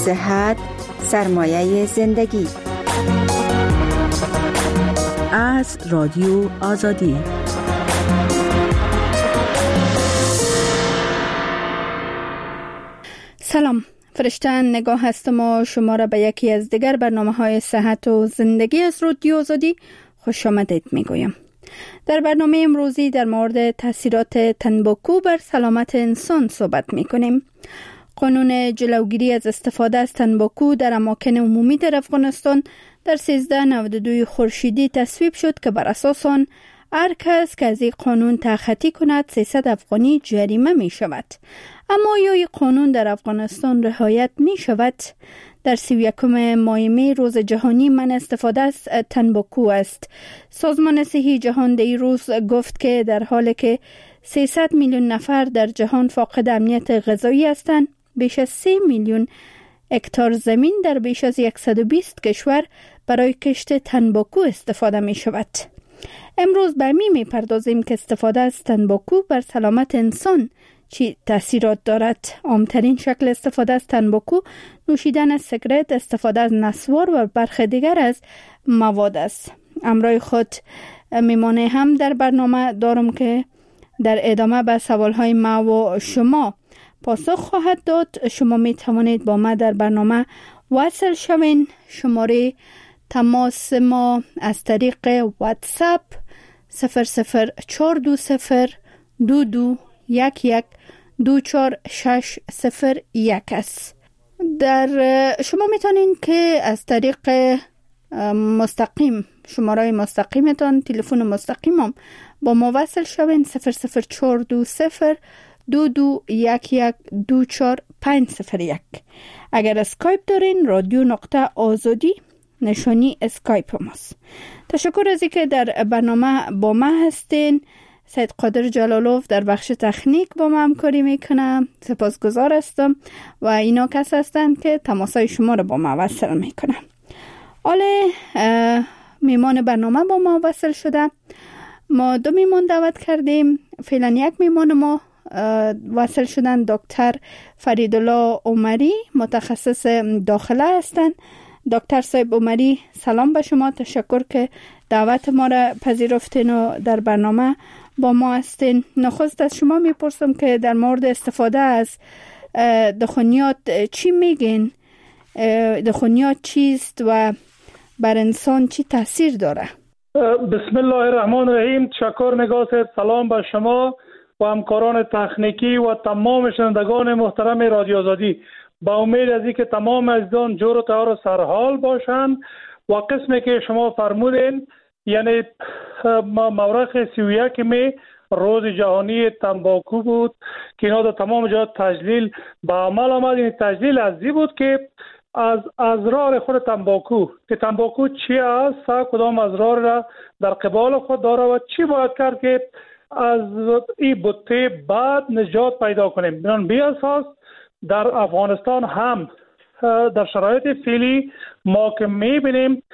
صحت سرمایه زندگی. از رادیو آزادی. سلام، فرشته نگاه هستم و شما را به یکی از دیگر برنامه‌های صحت و زندگی از رادیو آزادی خوش آمدید میگویم. در برنامه امروزی در مورد تاثیرات تنباکو بر سلامت انسان صحبت میکنیم. قانون جلوگیری از استفاده از تنباکو در اماکن عمومی در افغانستان در 1392 خورشیدی تصویب شد که بر اساس آن هر کس که از این قانون تخطی کند 300 افغانی جریمه می شود. اما آیا این قانون در افغانستان رعایت می شود؟ در 31 ماه می روز جهانی منع استفاده از تنباکو است. سازمان صحی جهان در این روز گفت که در حالی که 300 میلیون نفر در جهان فاقد امنیت غذایی هستند، بیش از 3 میلیون هکتار زمین در بیش از 120 کشور برای کشت تنباکو استفاده می شود. امروز به می پردازیم که استفاده از تنباکو بر سلامت انسان چی تاثیرات دارد. عامترین شکل استفاده از تنباکو نوشیدن سیگارت، استفاده از نسوار و برخی دیگر از مواد است. همراه خود میمانه هم در برنامه دارم که در ادامه به سوالهای ما و شما پاسخ خواهد داد. شما می توانید با ما در برنامه وصل شوین. شماره تماس ما از طریق واتساپ 00420 2211 24601 است. در شما میتونین که از طریق مستقیم شماره مستقیمتان، تلفن مستقیمم با ما وصل شوین 00420 2211 24501. اگر اسکایپ دارین رادیو نقطه آزادی نشانی اسکایپ ماست. تشکر از اینکه در برنامه با ما هستین. سید قادر جلالوف در بخش تکنیک با ما همکاری میکنه. سپاسگزار هستم و اینا کس هستند که تماسای شما رو با ما وصل میکنه. حالا میمان برنامه با ما وصل شده. ما 2 میمان دعوت کردیم. فعلا یک میمان ما وصل شدن دکتر فریدالله عمری، متخصص داخله هستند. دکتر صاحب عمری، سلام به شما. تشکر که دعوت ما را پذیرفتین و در برنامه با ما هستین. نخست از شما میپرسم که در مورد استفاده از دخانیات چی میگین؟ دخانیات چیست و بر انسان چی تاثیر داره؟ بسم الله الرحمن الرحیم. تشکر نگاه صاحب. سلام به شما و همکاران تکنیکی و تمام شنوندگان محترم رادیو آزادی. با امید از اینکه تمام عزیزان جور و طهار و سرحال باشند و قسمی که شما فرمودین، یعنی مورخ 31 می روز جهانی تنباکو بود که اینا در تمام جهات تجلیل به عمل آمد. این تجلیل ازی بود که از اضرار خود تنباکو، که تنباکو چی است، کدام اضرار را در قبال خود داره و چی باید کرد که از این بطه بعد نجات پیدا کنیم. بنان بی اساس در افغانستان هم در شرایط فعلی ما که میبینیم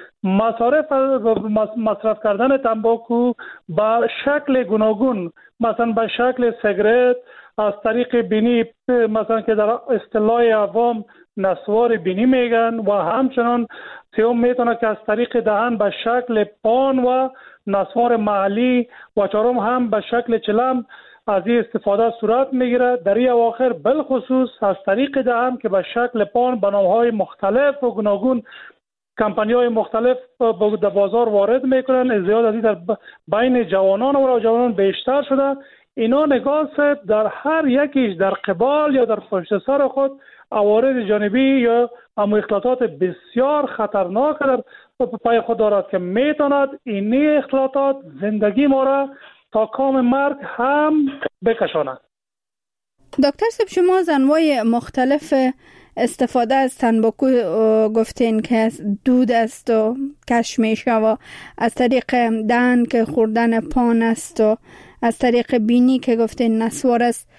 مصرف کردن تنباکو به شکل گوناگون، مثلا به شکل سیگارت، از طریق بینی، مثلا که در اصطلاح عوام نسوار بینی میگن، و همچنان سوم میتونه که از طریق دهن به شکل پان و نسوار محلی، و چهارم هم به شکل چلم از این استفاده صورت میگیره. در این اواخر بالخصوص از طریق دهن که به شکل پان به نام‌های مختلف و گوناگون کمپانی‌های مختلف در بازار وارد میکنن. ازدیاد از این در بین جوانان و جوانان بیشتر شده. اینا نگاه در هر یکیش در قبال یا در پشت سر خود عوارض جانبی یا اختلاطات بسیار خطرناک در پای خود دارد که میتواند این اختلاطات زندگی ما را تا کام مرگ هم بکشاند. دکتر صاحب، شما از انواع مختلف استفاده از تنباکو گفتین که دود است و کش میشه و از طریق دهن که خوردن پان است و از طریق بینی که گفتین نسوار است.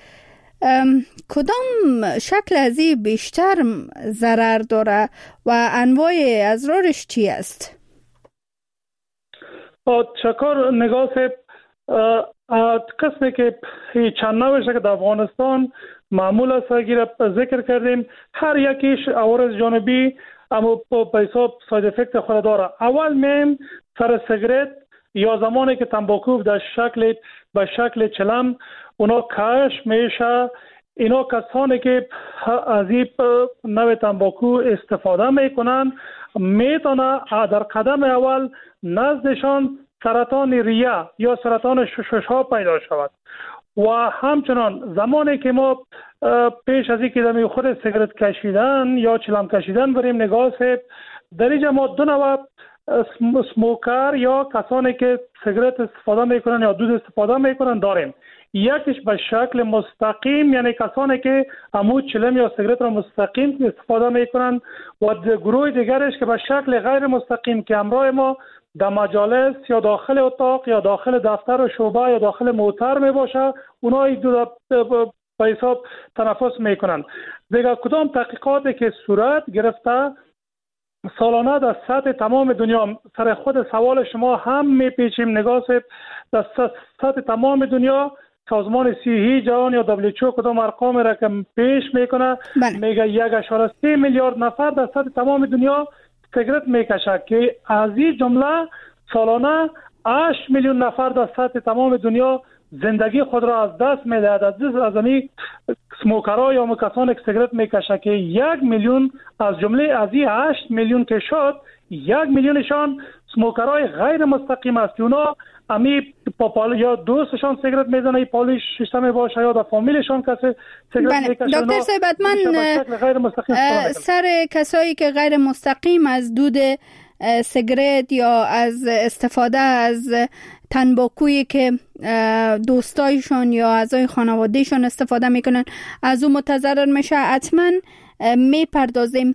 کدام شکل از این بیشتر ضرر داره و انواع اضرارش چی است؟ تشکر نگاه صاحب. قسمی که چند نوشه که در افغانستان معمول است ذکر کردیم. هر یکیش عوارض جانبی اما به حساب ساید افکت خود داره. اول من سر سیگرت یا زمانی که تنباکو به شکل چلم اونا کش میشه، اینا کسانی که از این نوع تنباکو استفاده میکنن میتونه در قدم اول نزدشان سرطان ریه یا سرطان ششها پیدا شود. و همچنان زمانی که ما پیش از اینکه در خود سیگرت کشیدن یا چلم کشیدن بریم نگاه سید، در اینجا ما دو نوع سموکر یا کسانی که سیگرت استفاده میکنن یا دود استفاده میکنن داریم. یکیش به شکل مستقیم، یعنی کسانی که عمود چلم یا سیگرت را مستقیم استفاده میکنن، و گروه دیگرش که به شکل غیر مستقیم که همراه ما در مجالس یا داخل اتاق یا داخل دفتر و شعبه یا داخل موتر می باشه، اونا به حساب تنفس میکنن. دیگه کدام تحقیقاتی که صورت گرفته سالانه در سطح تمام دنیا، سر خود سوال شما هم میپیچیم نگاه سید، در سطح تمام دنیا سازمان صحی جهان یا WHO کدام ارقام را که پیش میکنه میگه 1.3 میلیارد نفر در سطح تمام دنیا سیگرت میکشه که از این جمله سالانه 8 میلیون نفر در سطح تمام دنیا زندگی خود را از دست میدهد. از این سموکرها یا کسانی که سیگرت میکشه که 1 میلیون از جمله از این 8 میلیون که شد 1 میلیونشان سموکرهای غیر مستقیم است. اونا امی یا دوستشان سیگرت میزنه، پالیش سیستم باشه یا در فامیلشان کسی سیگرت میکشه. دکتر صاحب من سر کسایی که غیر مستقیم از دود سیگرت یا از استفاده از تنباکویی که دوستایشان یا اعضای خانوادهشان استفاده میکنن از اون متضرر میشه حتما میپردازیم.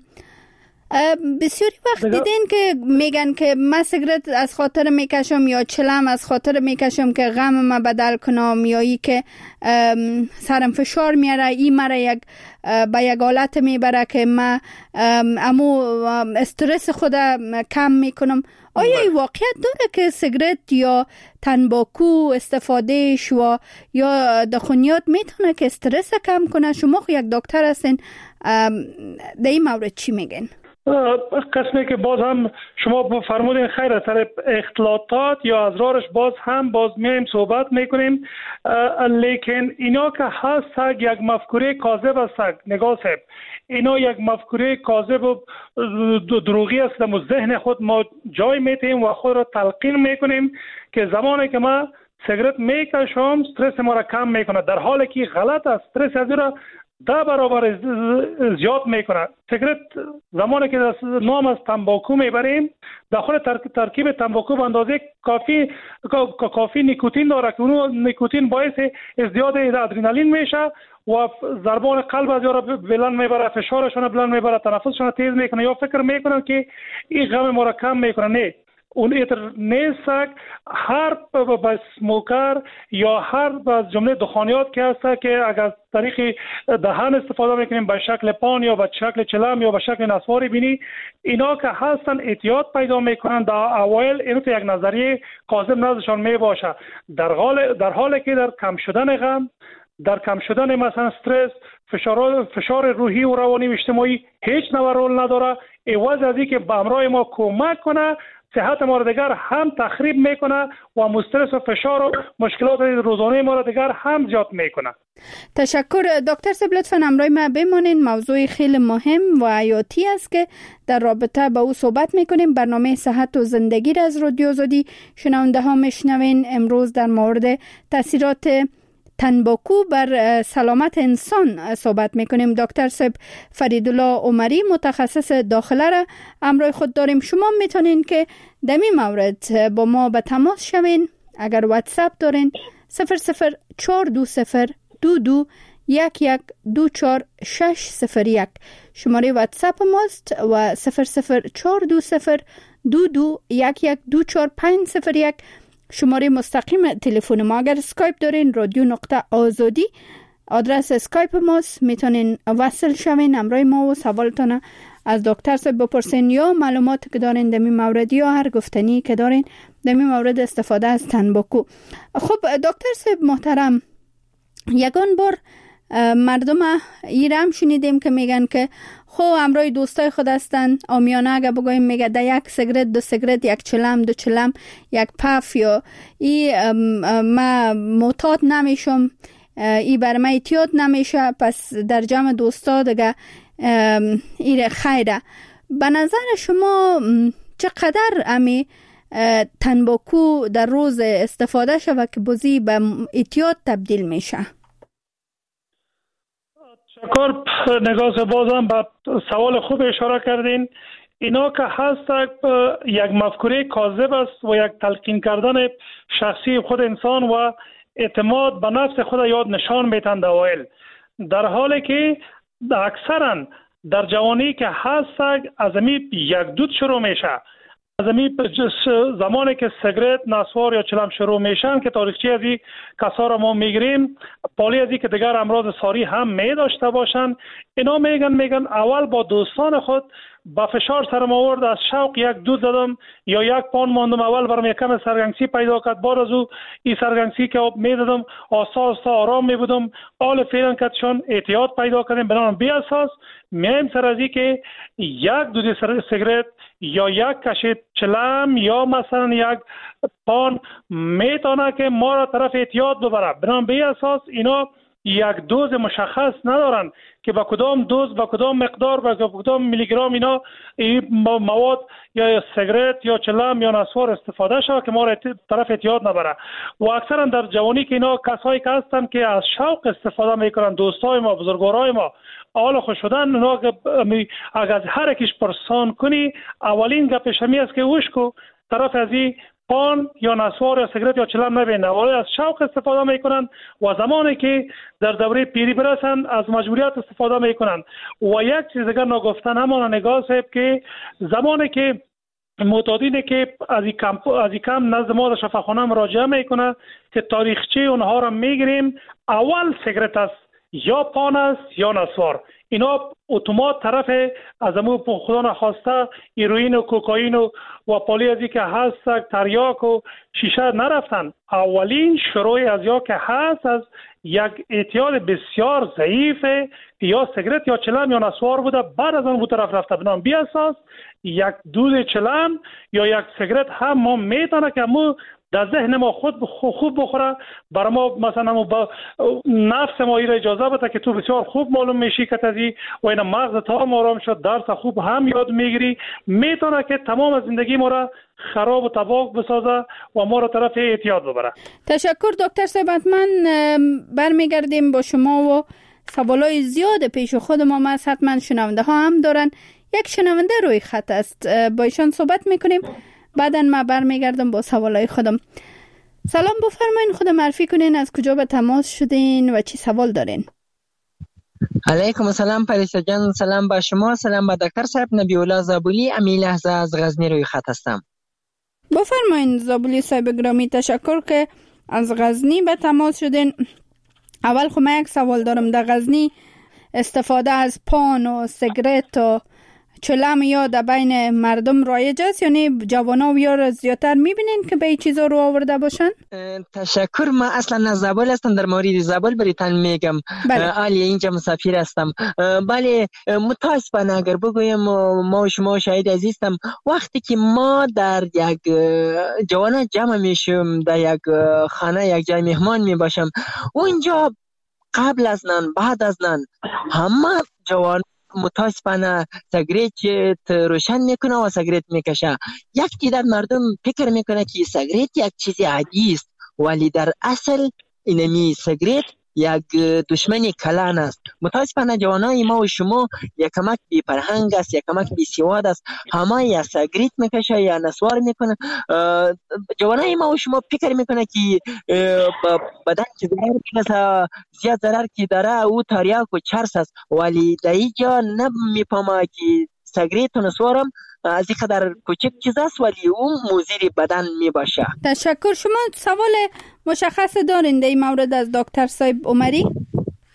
بسیاری وقت دیدین که میگن که من سیگرت از خاطر میکشم یا چلم از خاطر میکشم که غم ما بدل کنم یا ای که سرم فشار میاره، این مرا به یک حالت میبره که من امو استرس خودم کم میکنم. آیا این واقعیت داره که سیگرت یا تنباکو استفادهش و یا دخانیات میتونه که استرس کم کنه؟ شما یک دکتر هستین، در این مورد چی میگین؟ قسمی که باز هم شما فرمودین خیره، سر اختلاطات یا ازرارش باز میایم صحبت میکنیم، لیکن اینا که هست یک مفکوره کاذب است. نگاه صاحب، اینا یک مفکوره کاذب و دروغی است. در ذهن خود ما جای میتیم و خود را تلقین میکنیم که زمانی که ما سیگرت میکشم استرس ما را کم میکنه، در حالی که غلط است. استرس از را 10 برابر زیاد میکنه. سیگرت زمانی که نام از تنباکو میبریم، داخل ترکیب تنباکو به اندازه کافی نیکوتین داره که اون نیکوتین باعث ازدیاد ادرنالین میشه و ضربان قلب از یارا بلند میبره، فشارشون بلند میبره، تنفسشون تیز میکنه یا فکر میکنن که این غم ما را کم میکنه. نه، اون ایتر نیست. هر سموکر یا هر از جمله دخانیات که هست که اگر طریق دهان استفاده میکنیم به شکل پان یا به شکل چلم یا به شکل نسواری بینی، اینا که هستن اعتیاد پیدا میکنن. در اوایل اینو یک نظریه کاذب نزدشان میباشه، در حالی که در کم شدن غم، در کم شدن مثلا استرس، فشار روحی و روانی و اجتماعی هیچ نوع رول نداره. عوض از اینکه به همراه ما کمک کنه، صحت ما را دیگر هم تخریب میکنه و استرس و فشار و مشکلات روزانه ما را دیگر هم زیاد میکنه. تشکر دکتر صاحب، لطفاً همراه ما بمانید. موضوع خیلی مهم و حیاتی است که در رابطه با او صحبت میکنیم. برنامه صحت و زندگی را از رادیو آزادی شنونده ها میشنوین. امروز در مورد تاثیرات تنباکو بر سلامت انسان صحبت میکنیم. دکتر صاحب فریدالله عمری متخصص داخله را همراه خود داریم. شما میتونین که در این مورد با ما به تماس شوین. اگر واتساپ دارین 004202211240601 شماره واتساپ ماست و 004202211240501 شماره مستقیم تلفن ما. اگر اسکایپ دارین رادیو.آزادی آدرس اسکایپ ماست، میتونین وصل شوین همراه ما و سوالتون از دکتر صاحب بپرسین یا معلوماتی که دارین در این مورد یا هر گفتنی که دارین در این مورد استفاده از تنباکو. خب دکتر صاحب محترم، یگان بار مردم ایرم شنیدیم که میگن که خو همراه دوستای خود هستن، آمیانه اگه بگویم میگه ده یک سیگرت، دو سیگرت، یک چلم، دو چلم، یک پف، یا ما معتاد نمیشم، ای بر من احتیاط نمیشه، پس در جمع دوستا دیگه ایره خیره. به نظر شما چقدر امی تنباکو در روز استفاده شود که بازی به احتیاط تبدیل میشه؟ شکر نگاه، بازم به سوال خوب اشاره کردین. اینا که هست یک مفکوره کاذب است و یک تلقین کردن شخصی خود انسان و اعتماد به نفس خود یاد نشان میتند اوایل، در حالی که اکثرا در جوانی که هست از امی یک دود شروع میشه. از امی زمانی که سیگرت، نسوار یا چلم شروع میشن که تاریخچه از این کسا را ما میگیریم، پالی از این که دیگر امراض ساری هم می داشته باشن، اینا میگن اول با دوستان خود با فشار سرم آورد، از شوق یک دود زدم یا یک پان ماندم، اول برام یک کم سرگنگسی پیدا کرد، بعد از او این سرگنگسی که می زدم آسا آرام می بودم، آل فعلا کدشان احتیاط پیدا کردیم. بنابراین بی اساس میم سر از این که یک دود سیگرت یا یک کشید چلم یا مثلا یک پان میتونه که ما را طرف احتیاط ببره. بنابراین بی اساس اینا یک دوز مشخص ندارن که با کدام دوز، با کدام مقدار، با کدام میلی گرم اینا مواد یا سیگرت یا چلم یا نسوار استفاده شود که ما را طرف احتیاط نبره. و اکثرا در جوانی که اینا کسایی که هستن که از شوق استفاده میکنن، دوستای ما، بزرگوارای ما، حال خوش شدن، اونا اگر هر یکیش پرسان کنی، اولین گپش همی است که اوشکو طرف از این پان یا نسوار یا سیگرت یا چلم نبینه، ولی از شوق استفاده میکنن و زمانی که در دوره پیری برسن از مجبوریت استفاده میکنن. و یک چیز دیگر نگفتن همان نگاه صاحب که زمانی که معتادینه که از این کم نزد ما در شفاخانه مراجعه میکنه که تاریخچه اونها را میگیریم، اول سیگرت است یا پان است یا نسوار. اینا اتومات طرف از امو خدا نخواسته هیروئین و کوکائین و پالی ازی که هست تریاک و شیشه نرفتن. اولین شروع از یا که هست از یک اعتیاد بسیار ضعیفه یا سیگرت یا چلم یا نسوار بوده، بعد از اون بو طرف رفته. بنام بی اساس یک دود چلم یا یک سیگرت هم ما میتونه که مو در ذهن ما خود خوب بخوره، برای ما مثلا با نفس ما ایره اجازه بده که تو بسیار خوب معلوم میشی که تازی و این مغز تا آرام شد، درس خوب هم یاد میگیری، میتونه که تمام زندگی ما را خراب و تباه بسازه و ما را طرف اعتیاد ببره. تشکر دکتر صاحب. من برمیگردیم با شما و سوالای زیاد پیش خود ما هست، حتما شنونده ها هم دارن. یک شنونده روی خط است، با ایشان صحبت میکنیم، بعداً ما برمیگردم با سوالای خودم. سلام، بفرمایین خود معرفی کنین، از کجا به تماس شدین و چی سوال دارین؟ علیکم السلام پریسا جان، سلام با شما، سلام با دکتر صاحب. نبی الله زابولی امی لحظه از غزنی روی خط هستم. بفرمایین زابولی صاحب گرامی، تشکر که از غزنی به تماس شدین. اول خب من یک سوال دارم. در غزنی استفاده از پان و سیگرت و چلم یا در بین مردم رایج است، یعنی جوانا و یا زیادتر میبینین که به این چیزا رو آورده باشن؟ تشکر. ما اصلا از زابل هستم، در مورد زابل بریتان میگم. عالی اینجا مسافر هستم. بله، متاسفانه اگر بگویم ما و شما شاهد عزیزم، وقتی که ما در یک جوانا جمع میشیم، در یک خانه یک جای مهمان میباشم، اونجا قبل از نان بعد از نان همه جوان متاسفانه سیگرت روشن میکنه و سیگرت میکشه. یک تعداد مردم فکر میکنه که سیگرت یک چیز عادی است، ولی در اصل اینمی سیگرت یک دشمن کلان است. متاسفانه جوانای ما و شما یک کمک بی فرهنگ است، یک کمک بی سواد است، همه یا سیگرت میکشه یا نسوار میکنه. جوانای ما و شما فکر میکنه که بدن که ضرر زیاد ضرر که داره او تریاک و چرس است، ولی در اینجا نمیفهمه که سیگرت و نسوارم از این قدر کوچک چیز است ولی اون مضر بدن می باشه. تشکر. شما سوال مشخص دارین در این مورد از دکتر صاحب عمری؟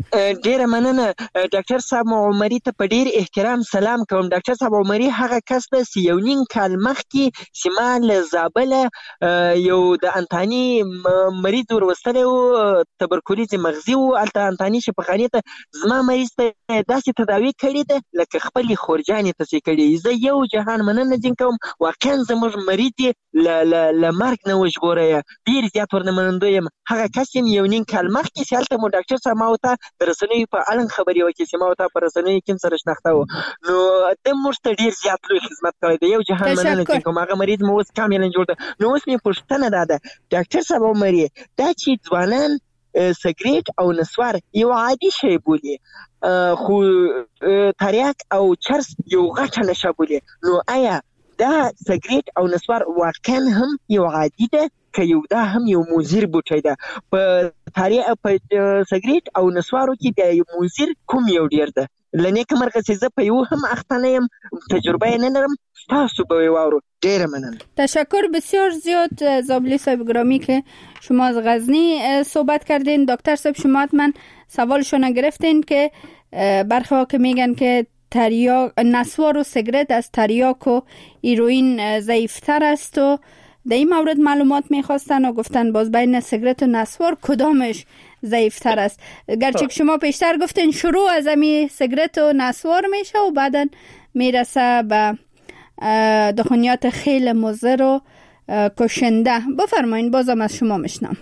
ډیره مننه ډاکټر صاحب عمري ته په ډیر احترام سلام کوم. ډاکټر صاحب عمري هغه کس دی چې یو نیم کال مخکې چې ما له زابله یو د انتاني مریض وروستلی و، تبرکلوز مغزي و، هلته انتاني شفاخانې ته زما مریض ته داسې تداوي کړې ده لکه خپلې خورجانې ته چې کړې. زه یو جهان مننه ځین کوم، واقعا زموږ مریض یې له مرګ نه وژغوری، ډېر زیات ورنه منندوی یم. هغه کس یم یو نیم کال مخکې چې هلته مو ډاکټر صاحب ما ورته د رسنیو په اړه خبرې وکړې چې ما ورته په رسنیو کې هم سره شناخته و، نو ده موږ ته ډېر زیات لوی خدمت کړی دی. یو جهان مننه ځین کوم. هغه مریض مو اوس کاملا جوړ ده. نو اوس مې پوښتنه دا ده ډاکټر صاحب عمري، دا چې ځوانان سګریټ او نسوار یو عادي شی بولي، خو تریاک او چرس یو غټه نشه بولي، نو آیا دا سګریټ او نسوار واقعا هم یو عادي ده که یو دا هم یو مضر بوټی ده؟ په سګریټ او نسوارو کې د یو مضر کوم یو ډیر ده؟ له نیکه مرغه چې زه په یو هم اخته نه یم، تجربه یې نه لرم، تاسو به یې واورو. ډیره مننه. تشکر بسیار زیاد زابلی صاحب گرامی که شما از غزنی صحبت کردین. دکتر صاحب شما حتما سوالشو نگرفتین که برخی ها که میگن که نسوار و سیگرت از تریاک و هیروئین ضعیفتر است و در این مورد معلومات میخواستن و گفتن باز بین سیگرت و نسوار کدامش ضعیفتر است. گرچه شما پیشتر گفتین شروع از امی سیگرت و نسوار میشه و بعدن میرسه به دخانیات خیلی مضر و کشنده. بفرمایین بازم از شما میشنم.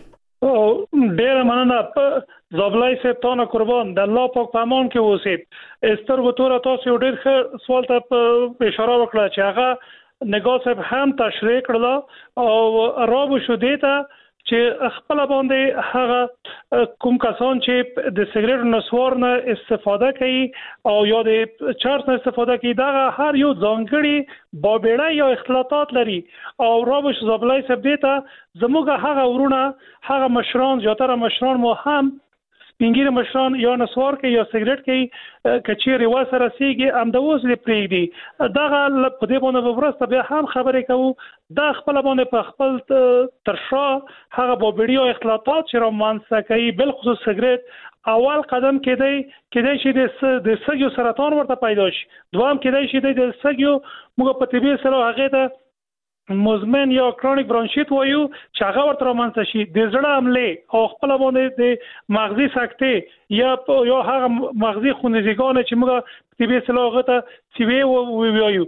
ډیره مننه زابلای صاحب تانه قربان، د الله پاک په امان کې اوسید. سترګو توره تاسو یو ډیر ښه سوال ته اشاره وکړه چې هغه نگاه صاحب هم تشریح کړله او رابو شو دیتا چې خپل باندې هغه کوم کسان چې د سیګریټ او نسوار نه استفاده کوي او یا د چرس نه استفاده کوي، دا هر یو ځانګړي بابېړه یا اختلاطات لري. او رابو شو زابلای صاحب دیتا زموږ هغه ورونه، هغه مشران، زیاتره مشران مو هم سپینګیر مشران یا نسوار کوي یا سیګریټ کوي، کچېرې وسره رسیږي امدوس دې پرېږدي. دغه په دې باندې ورسته بیا هم خبرې کوو، دا خپل باندې په خپل ترشا هغه بابېړي او اختلاطات چې رامنځته کوي، بالخصوص سیګریټ اول قدم کېدای شي د سږو سرطان ورته پیدا شي، دوام کېدای شي د سږو موږ په طبي سره هغه ته مزمن یا کرونیک برانشیت وایو چې هغه ورته رامنځته شي، د زړه حملې او خپل باندې د مغزي سکتې یا هغه مغزي خونریزګانې چې موږ طبي سره هغه ته سیوی وایو،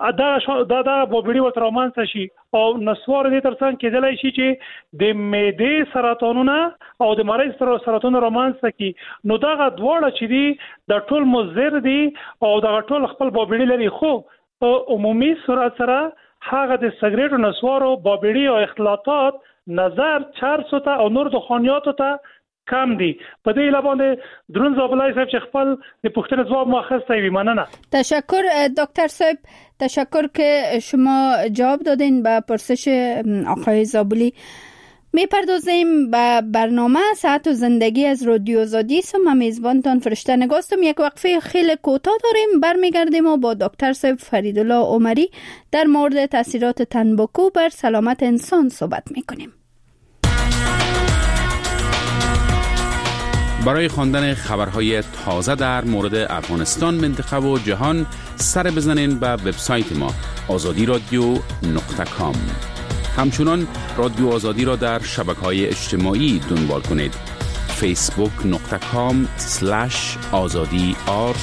دا بابېړي ورته رامنځته شي. او نسوار دې ترڅنګ کېدلی شي چې د معدې سرطانونه او د مریض سرطانونه رامنځته کړي. نو دغه دواړه چې دي د ټول مضر دي او دغه ټول خپل بابېړي لري، خو په عمومي صورت سره هغه د سیګریټ او نسوارو بابېړي او اختلاطات نظر چرسو ته او نور دخانیاتو ته کم دي. په دې لابد درون زابلای صاحب چې خپل د پوښتنې ځواب ماخذ وي. مننه. تشکر دکتر صاحب، تشکر که شما جواب دادین به پرسش آقای زابلی. میپردازیم به برنامه صحت و زندگی از رادیو آزادی. من میزبانتان فرشته نگاستم. یک وقفه خیلی کوتاه داریم، برمیگردیم و با دکتر صاحب فریدالله عمری در مورد تاثیرات تنباکو بر سلامت انسان صحبت میکنیم. برای خواندن خبرهای تازه در مورد افغانستان، منطقه و جهان سر بزنین به وبسایت ما azadiradio.com. همچنان رادیو آزادی را در شبکه‌های اجتماعی دنبال کنید. facebook.com/azadi_r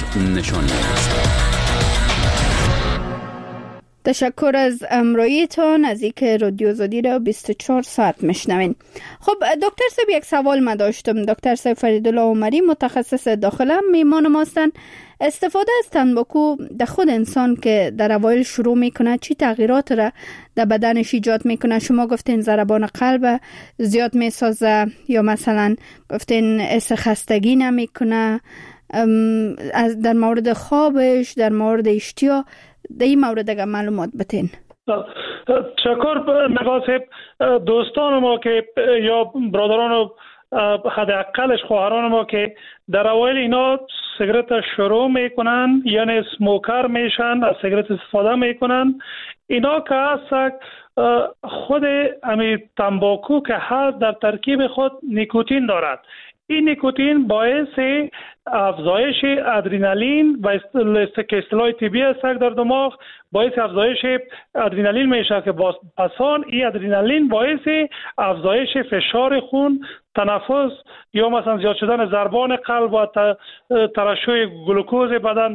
تشکر از همراهیتان، از اینکه رادیو آزادی را 24 ساعت میشنوین. خب دکتر صاحب، یک سوال ما داشتم. دکتر صاحب فریدالله عمری متخصص داخله میمان ماستن. استفاده از تنباکو در خود انسان که در اوایل شروع میکنه چی تغییرات را در بدنش ایجاد میکنه؟ شما گفتین ضربان قلب زیاد میسازه یا مثلا گفتین حس خستگی نمیکنه، در مورد خوابش، در مورد اشتها، در این مورد اگر معلومات بتین. تشکر نگاه صاحب. دوستان ما که یا برادران و حداقلش خواهران ما که در اوایل اینا سیگرت شروع میکنن، یعنی سموکر میشن، از سیگرت استفاده میکنن، اینا که هست خود امی تنباکو که هست در ترکیب خود نیکوتین دارد. این نیکوتین باعث افزایش ادرنالین و اصطلاح طبی است در دماغ، باعث افزایش ادرنالین میشه که پسان این ادرنالین باعث افزایش فشار خون، تنفس یا مثلا زیاد شدن ضربان قلب و ترشح گلوکوز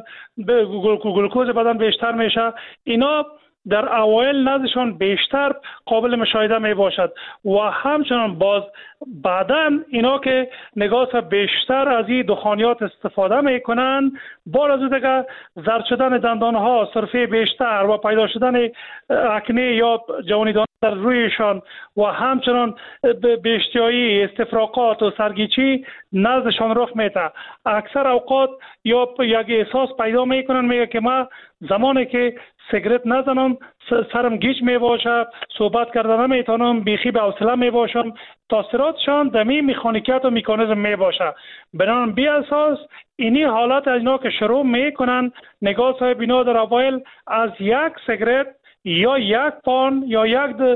بدن بیشتر میشه. اینا در اوایل نزدشان بیشتر قابل مشاهده می باشد و همچنان باز بعداً اینا که نگاه بیشتر از این دخانیات استفاده می کنند، بعد از دیگه زرد شدن دندان ها، سرفه بیشتر و پیدا شدن اکنه یا جوانیدان در رویشان و همچنان بیشتیایی، استفراغات و سرگیچی نزدشان رخ میده. اکثر اوقات یا یک احساس پیدا میکنن، میگه که ما زمانی که سیگرت نزنم سرم گیج می باشه، صحبت کردن نمیتونم، بیخی به حوصله می باشم. تاثیراتشان دمی مکانیکیت و مکانیزم می باشه. بنابراین بی اساس اینی حالت از اینا که شروع میکنن، نگاه صاحب اینا در اوایل از یک سیگرت یا یک پان یا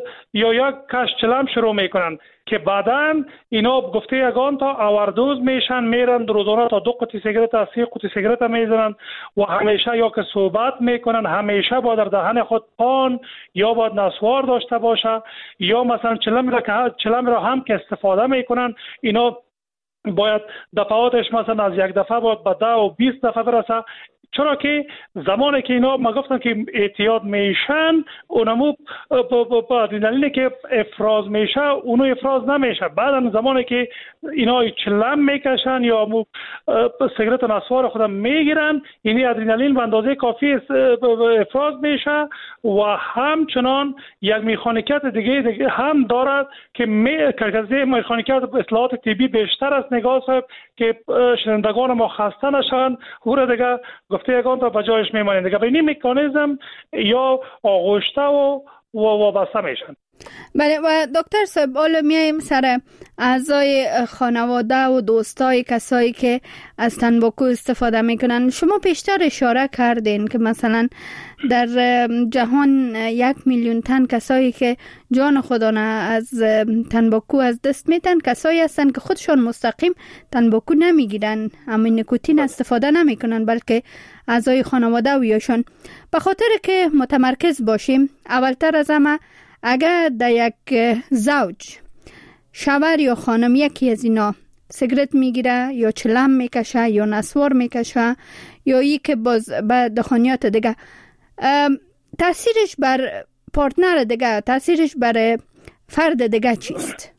یک کش چلم شروع میکنن که بعداً اینا گفته یگان تا اوردوز میشن، میرن روزانه تا 2 قطعه سیگرت تا 3 قطعه سیگرت میزنن و همیشه یا که صحبت میکنن، همیشه با در دهن خود پان یا با نسوار داشته باشه یا مثلا چلم را هم که استفاده میکنن. اینا باید دفعاتش مثلا از یک دفعه باید به 10 و 20 دفعه برسه، چرا که زمانی که اینا ما گفتن که اعتیاد میشن، اونمو ادرنالینی که افراز میشه اونو افراز نمیشه. بعد زمانی که اینا چلم میکشن یا سیگرت نسوار خودم میگیرن، اینی ادرنالین به اندازه کافی افراز میشه و همچنان یک مکانیکیت دیگه هم دارد که مکانیکیت اصلاحات طبی بیشتر است. نگاه صاحب که شنوندگان ما خسته نشن، هور دیگه گفته یکان تا بجایش میمانند دیگه به این مکانیزم یا آغشته و وابسته میشن. بله و دکتر صاحب حالا میایم سر اعضای خانواده و دوستای کسایی که از تنباکو استفاده میکنن. شما پیشتر اشاره کردین که مثلا در جهان 1 میلیون تن کسایی که جان خودانه از تنباکو از دست میتن کسایی هستن که خودشان مستقیم تنباکو نمیگیرن، اما نیکوتین استفاده نمیکنن، بلکه اعضای خانواده و یاشان. به خاطر که متمرکز باشیم، اولتر از همه اگر در یک زوج شوهر یا خانم یکی از اینا سیگرت میگیره یا چلم میکشه یا نسوار میکشه یا ای که باز به دخانیات دیگه، تاثیرش بر پارتنر دیگه، تاثیرش بر فرد دیگه چیست؟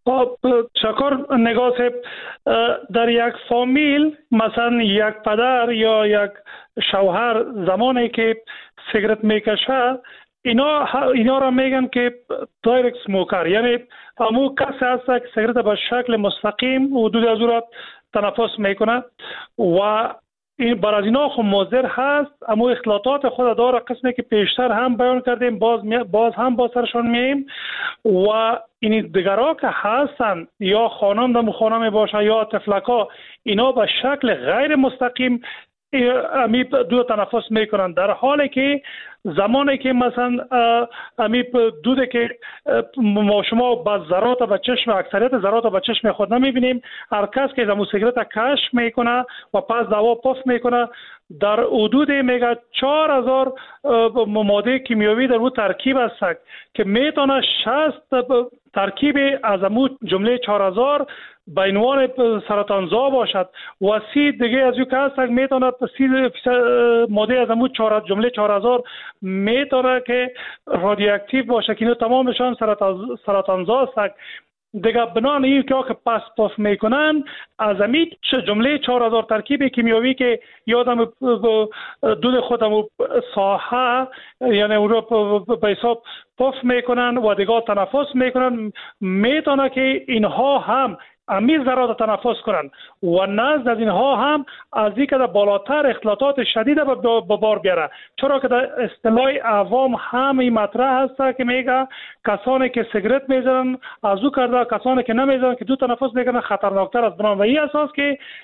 شکر نگاه صاحب، در یک فامیل مثلا یک پدر یا یک شوهر زمانی که سیگرت میکشه، اینا را میگن که دایرکت سموکر، یعنی همون کسی هست که سیگرت به شکل مستقیم حدود از او را تنفس میکنه و این برای اینا خود مضر هست. اما اختلاطات خود داره، قسمی که پیشتر هم بیان کردیم، باز هم با سرشان میاییم و این دیگرها که هستن یا خانم باشه یا طفلکا، اینا به شکل غیر مستقیم امی دود تنفس میکنن، در حالی که زمانی که مثلا امی دوده که ما شما با ذرات به چشم، اکثریت ذرات به چشم خود نمیبینیم، هر کس که زمو سیگرت کشف میکنه و پس دوا پف میکنه، در حدود میگه 4000 ماده کیمیایی در اون ترکیب است که میتونه 60 ترکیب از امو جمله 4000 به عنوان سرطانزا باشد و 30 دیگه از او که هست میتونه 30 ماده از امو جمله 4000 میتونه که رادیواکتیو باشه که اینو تمامشان سرطانزا است دیگه. بنان این که پس پاس میکنن از امی جمله 4000 ترکیب کیمیایی که یادم دود خودم ساحه یعنی اون رو به حساب پاس میکنن و دیگه تنفس میکنن، میتونه که اینها هم امی ذرات تنفس کنن و نزد از اینها هم از این که بالاتر اختلاطات شدید به بار بیاره. چرا که در اصطلاح عوام هم این مطرح هست که میگه کسانی که سیگرت میزنن از او کرده، کسانی که نمیزنن که دو تنفس میکنن خطرناکتر است. بنابراین این اساس که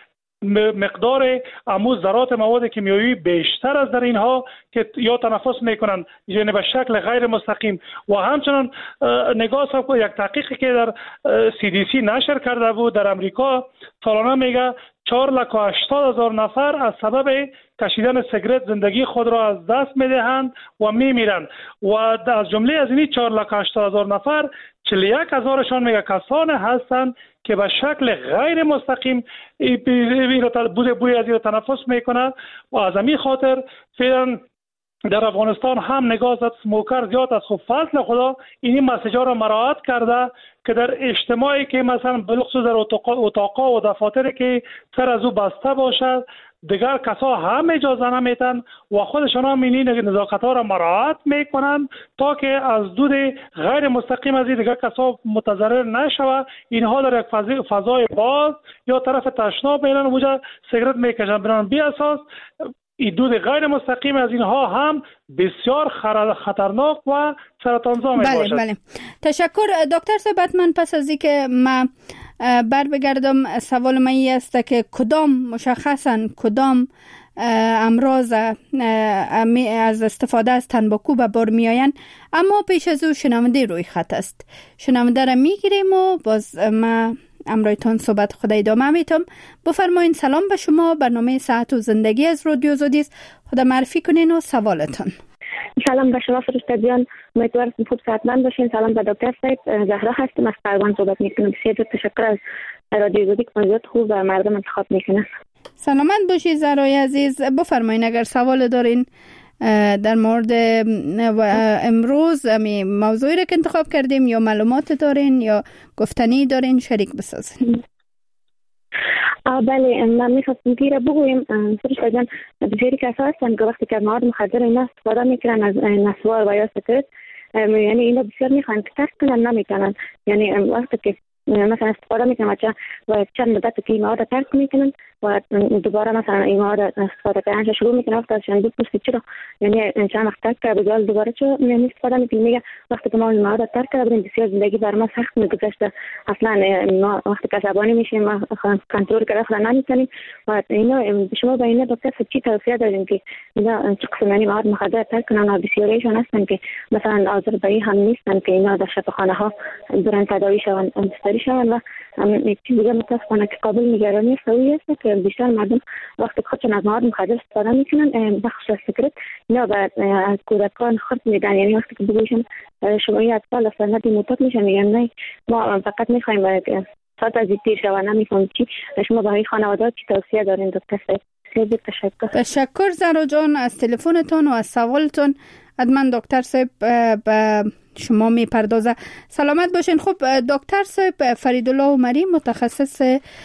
مقدار امو ذرات مواد کیمیایی بیشتر از در اینها که یا تنفس میکنند، یعنی به شکل غیر مستقیم. و همچنان نگاه صاحب یک تحقیقی که در CDC نشر کرده بود در امریکا سالانه میگه 4,80,000 نفر از سبب کشیدن سیگرت زندگی خود را از دست میدهند و میمیرند و از جمله از این 4,80,000 نفر 41,000شان میگه کسان هستند که به شکل غیر مستقیم بوی از این تنفس میکنند و از همین خاطر فعلا در افغانستان هم نگاه زد سموکر زیاد از خوب فصل خدا این مسیجا را مراعات کرده که در اجتماعی که مثلا بلخصوص در اتاقا و دفاتری که سر از او بسته باشد دیگر کسا هم اجازه نمیتن و خودشان هم این نزاکت ها را مراعات میکنن تا که از دود غیر مستقیم از دیگر کسا متضرر نشود. اینها در یک فضای باز یا طرف تشناب میرن وجا سیگرت میکشن برن بی اساس این دود غیر مستقیم از اینها هم بسیار خطرناک و سرطانزا می باشد. بله. تشکر دکتر صاحب. من پس از اینکه من بر بگردم سوال من این است که کدام امراض از استفاده از تنباکو به بار می آین، اما پیش از او شنونده روی خط است. شنونده را می گیریم و باز ما امرایتان صحبت خود ادامه میتم. بفرمایین. سلام به شما. برنامه صحت و زندگی از رادیو آزادی است. خدا معرفی کنین و سوالتون. سلام به شما فرشتگان، امیدوارم خوب صحتمند باشین. سلام به دکتر صاحب، زهرا هستم از قربان صحبت میکنم. بسیار تشکر از رادیو آزادی که موضوعات خوب و مردم انتخاب میکنه. سلامت باشید زهرای عزیز. بفرمایین اگر سوال دارین در مورد امروز موضوعی را که انتخاب کردیم یا معلومات دارین یا گفتنی دارین شریک بسازین. بله، من میخواستم که بگویم فرشته جان بسیاری کسا هستن که وقتی که مواد مخدر اینا استفاده میکنن از نسوار و یا سیگرت، یعنی اینا بسیار میخوان که ترک کنن نمیکنن. یعنی وقتی که مثلا استفاده میکنن و چند مدت که این مواد ترک میکنن و دوباره مثلا این مواد استفاده کردن شروع میکنن وقتی ازشان بود پوستی چرا یعنی چند وقت ترک کرده بجال دوباره چرا یعنی استفاده میکنن. میگه وقتی که ما این مواد ترک کرده بودیم بسیار زندگی بر ما سخت میگذشته، اصلا ما وقتی که عصبانی میشیم ما کنترل کردن خود نمیتونیم و اینا شما با اینا دکتر چی توصیه دارین که اینا چه قسم یعنی مواد مخدر ترک کنن و بسیاریشون هستن که مثلا آذربایی هم نیستن که اینا در شفاخانه ها برن تداوی شون مستری شون و یک چیز دیگه متاسفانه که قابل نگرانی سوی است که بیشتر مردم وقتی خودشون از مواد مخدر استفاده میکنن بخصوص سیگرت اینا به کودکان خرد میدن. یعنی وقتی که بگویشون شما این اطفال اصلا دیموتات میشن میگن نه ما فقط میخوایم ساعت از دیر شو نمیفهم چی. شما برای خانواده‌ها چی توصیه دارین دکتر صاحب؟ تشکر زهرا جان از تلفنتون و از سوالتون. حتما دکتر صاحب به شما میپردازه. سلامت باشین. خب دکتر صاحب فریدالله عمری متخصص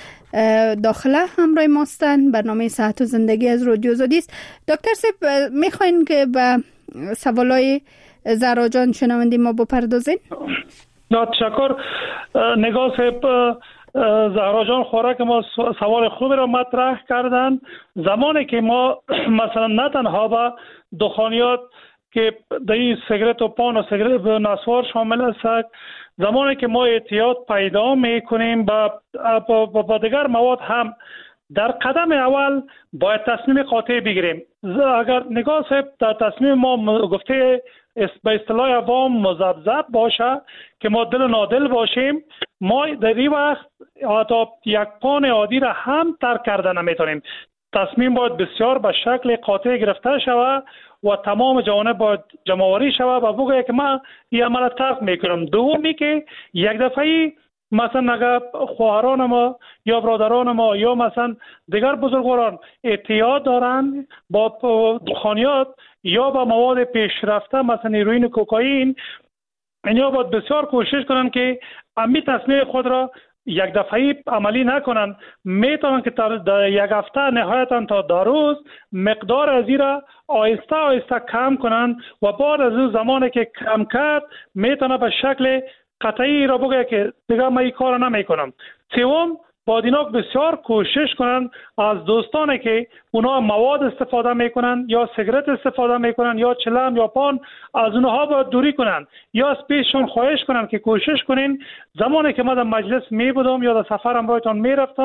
داخله همراه ماستن. برنامه صحت و زندگی از رادیو آزادی است. دکتر صاحب میخواین که به سوالای زهرا جان شنوندی ما بپردازین؟ تشکر نگاه صاحب. زهرا جان خوراک ما سوال خوبی را مطرح کردن. زمانی که ما مثلا نه تنها با دخانیات که در این سیگرت و پان و سیگرت و نسوار شامل است، زمانی که ما احتیاط پیدا میکنیم با دیگر مواد هم در قدم اول باید تصمیم قاطع بگیریم. اگر نگاه صاحب در تصمیم ما گفته به اصطلاح عوام مذبذب باشه که ما دل نادل باشیم، ما در این وقت حتی یک پان عادی را هم ترک کرده نمیتونیم. تصمیم باید بسیار به شکل قاطع گرفته شود و تمام جوانب باید جمع‌آوری شود و بگوید که من این عمل ترک میکنم. دومی که یک دفعه مثلا اگر خواهران ما یا برادران ما یا مثلا دیگر بزرگواران احتیاط دارن با دخانیات یا با مواد پیشرفته مثلا هیروئین و کوکائین، اینا باید بسیار کوشش کنن که امی تصمیم خود را یک دفعه عملی نکنن. میتونن که در یک هفته نهایتا تا 2 روز مقدار از این را آهسته آهسته کم کنن و بعد از اون زمانی که کم کرد میتونه به شکل قطعی را بگه که دیگه من این کار نمیکنم. سوم باید اینا بسیار کوشش کنن از دوستانی که اونا مواد استفاده میکنن یا سیگرت استفاده میکنن یا چلم یا پان، از اونها باید دوری کنن یا از پیششون خواهش کنن که کوشش کنین زمانی که من در مجلس می بودم یا در سفرم برایتان میرفتم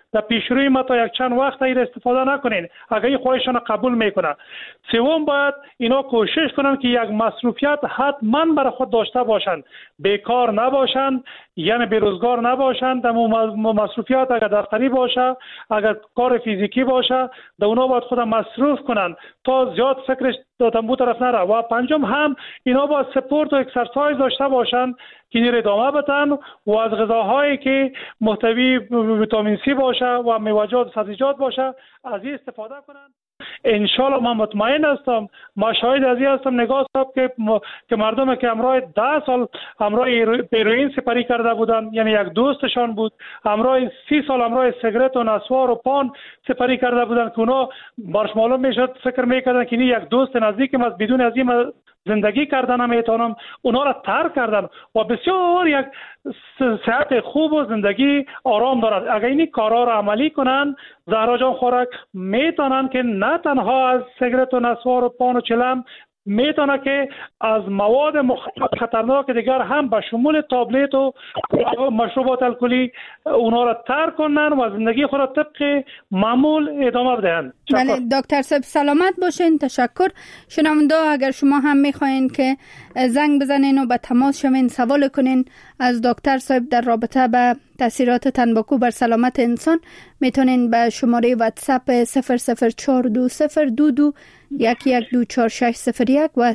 در پیشروی ما تا یک چند وقت این استفاده نکنین اگر این خواهشان قبول میکنه. سوم باید اینا کوشش کنن که یک مصروفیت حتما برای خود داشته باشند، بیکار نباشند، یعنی بیروزگار نباشند. در مصروفیت اگر دفتری باشه، اگر کار فیزیکی باشه، در اونا باید خود مصروف کنن تا زیاد فکرش دو طرف نره. و پنجم هم اینا باید سپورت و اکسرسایز داشته باشند که این ادامه بدن و از غذاهایی که محتوی ویتامین سی باشه و میوه‌جات و سبزیجات باشه از این استفاده کنن. انشالله من مطمئن هستم، ما شاهد از این هستم نگاه صاحب که مردم که همراه 10 سال همراه هیروئین سپری کرده بودن، یعنی یک دوستشان بود، همراه 30 سال همراه سیگرت و نسوار و پان سپری کرده بودن که اونا برش معلوم میشد فکر میکردن که این یک دوست نزدیکم از بدون از این زندگی کردن نمیتونم، اونا را ترک کردن و بسیار یک صحت خوب و زندگی آرام دارد. اگر این کارا را عملی کنن زهرا جان خوراک میتونن که نه تنها از سیگرت و نسوار و پان و چلم، میتونه که از مواد خطرناک دیگر هم به شمول تابلت و مشروبات الکلی اونا را ترک کنن و زندگی خود را طبق معمول ادامه بدهند. بله دکتر صاحب سلامت باشین. تشکر. شنونده اگر شما هم میخواین که زنگ بزنین و به تماس شوین سوال کنین از دکتر صاحب در رابطه به تاثیرات تنباکو بر سلامت انسان، میتونین به شماره واتساپ 0042022 11240601 و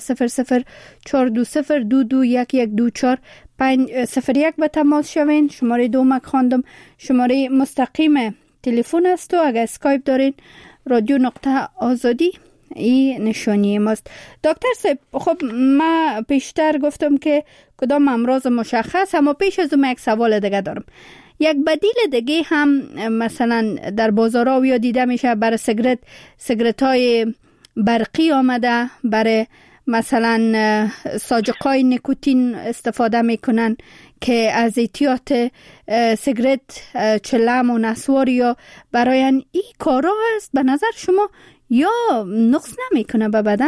004202211240501 به تماس شوین. شماره دوم خواندم شماره مستقیم تلفن است و اگر اسکایپ دارین رادیو نقطه آزادی این نشانی ماست. دکتر صاحب خب ما پیشتر گفتم که کدام امراض مشخص، اما پیش از اون یک سوال دیگه دارم. یک بدیل دیگه هم مثلا در بازارها یا دیده میشه برای سیگرت‌های برقی آمده، برای مثلا ساجقای نیکوتین استفاده میکنن که از احتیاط سیگرت چلم و نسوار یا برای این کارا است به نظر شما یا نقص نمیکنه به بدن؟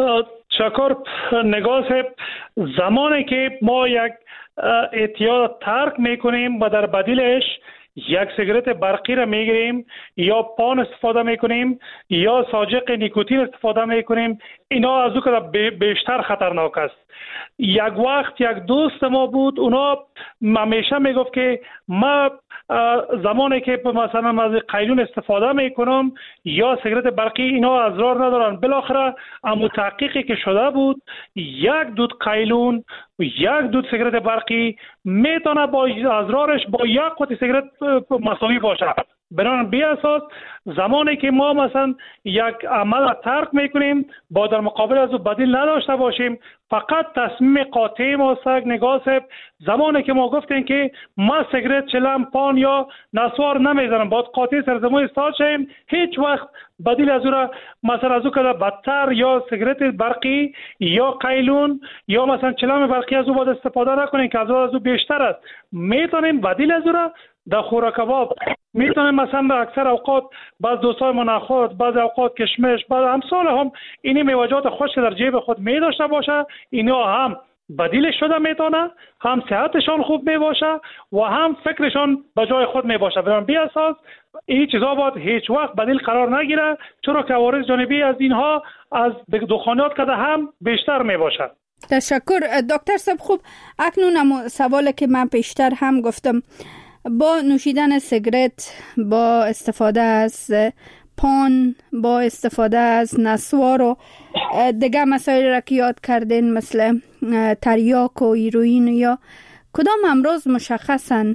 شکر نگاه زمانی که ما یک احتیاط ترک میکنیم و در بدیلش یک سیگرت برقی را میگیریم یا پان استفاده میکنیم یا ساجق نیکوتین استفاده میکنیم، اینا از او که بیشتر خطرناک است. یک وقت یک دوست ما بود، اونا همیشه میگفت که ما زمانی که مثلا از قیلون استفاده میکنم یا سیگرت برقی اینا اضرار ندارن. بالاخره اما تحقیقی که شده بود یک دود قیلون و یک دود سیگرت برقی میتونه با اضرارش با یک قطعه سیگرت مساوی باشه. بنابراین بی اساس زمانی که ما مثلا یک عمل ترک میکنیم با در مقابل از او بدیل نداشته باشیم، فقط تصمیم قاطع ما است. نگاه زمانی که ما گفتیم که ما سیگرت چلم پان یا نسوار نمیزنم، باید قاطع سرزمون استاد شیم، هیچ وقت بدیل از او را مثلا از او که بدتر یا سیگرت برقی یا قیلون یا مثلا چلم برقی از او باید استفاده نکنیم که از او بیشتر است. میتونیم بدیل از او را در خوراک کباب، میتونیم مثلا اکثر اوقات بعض دوستای ما نخود، بعض اوقات کشمش، بعض امثال هم اینی میوه‌جات خشک در جیب خود می داشته باشه، اینا هم بدیل شده میتونه، هم صحتشان خوب می باشه و هم فکرشان به جای خود می باشه. برای بی اساس این چیزا باید هیچ وقت بدیل قرار نگیره، چرا که عوارض جانبی از اینها از دخانیات کده هم بیشتر می باشه. تشکر دکتر صاحب. خوب اکنون سوالی که من پیشتر هم گفتم، با نوشیدن سیگرت، با استفاده از پان، با استفاده از نسوار و دیگه مسائل را که یاد کردین مثل تریاک و هیروئین، یا کدام امراض مشخصا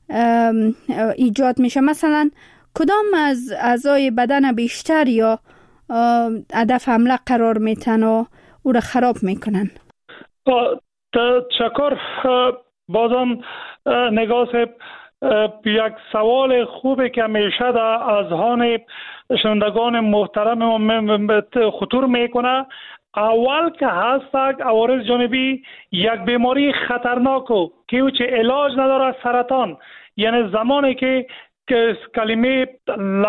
ایجاد میشه؟ مثلا کدام از اعضای بدن بیشتر یا هدف حمله قرار میتن و او را خراب میکنن؟ تشکر. بازم نگاه یک سوال خوبه که همیشه در اذهان شنوندگان محترم خطور میکنه. اول که هست عوارض جانبی یک بیماری خطرناک که چه علاج نداره، سرطان. یعنی زمانی که کلمه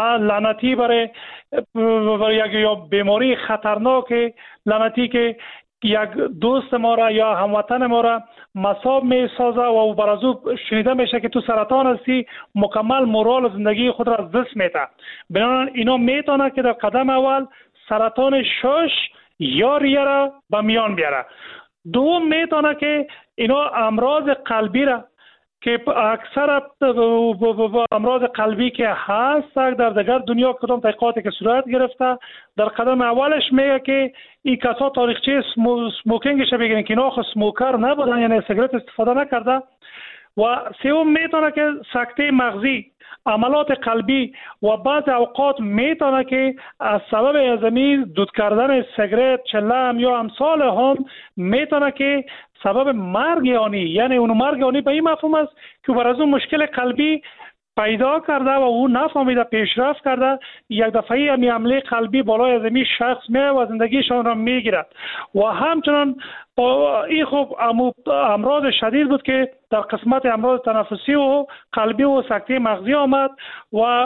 لعنتی برای یک بیماری خطرناک لعنتی که یک دوست ما را یا هموطن ما را مصاب می سازه و بر از او شنیده میشه که تو سرطان هستی، مکمل مورال زندگی خود را از دست میده. بنابراین اینا میتونه که در قدم اول سرطان شش یا ریه را به میان بیاره. دوم میتونه که اینا امراض قلبی را که اکثر امراض قلبی که هست در دیگر دنیا کدام تحقیقاتی که صورت گرفته در قدم اولش میگه که این کسا تاریخچه سموکینگش بگیرن که اینا خود سموکر نبودن، یعنی سیگرت استفاده نکرده. و سوم میتونه که سکته مغزی، عملات قلبی و بعض اوقات میتونه که از سبب ازمی دود کردن سیگرت، چلم یا امثال هم میتونه که سبب مرگ آنی، یعنی اون مرگ آنی به این مفهوم است که بر از اون مشکل قلبی پیدا کرده و او نفهمیده پیشرفت کرده، یک دفعه همی حمله قلبی بالای ازمی شخص میه و زندگیشان را میگیرد. و همچنان این خوب امراض شدید بود که در قسمت امراض تنفسی و قلبی و سکته مغزی آمد و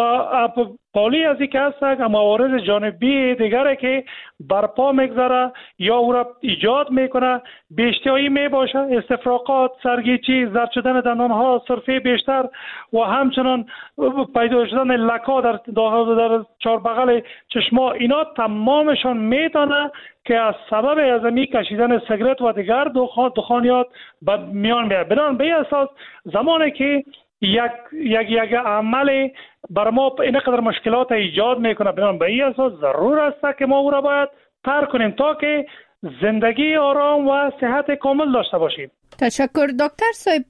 پالی از این که هست موارد جانبی دیگره که برپا میگذاره یا او را ایجاد میکنه، بیشتری میباشه، استفراغات، سرگیچی، زرد شدن دندانها، سرفه بیشتر و همچنان پیدا شدن لکا در چهار بغل چشما. اینا تمامشان میتونه که از سبب ازمی کشیدن سیگرت و دیگر دخانیات به میان بیاد. بنابراین به اساس زمانی که یک عمل بر ما اینقدر مشکلات ایجاد میکنه، بنابراین به این اساس ضرور است که ما او را باید ترک کنیم تا که زندگی آرام و صحت کامل داشته باشیم. تشکر دکتر صاحب.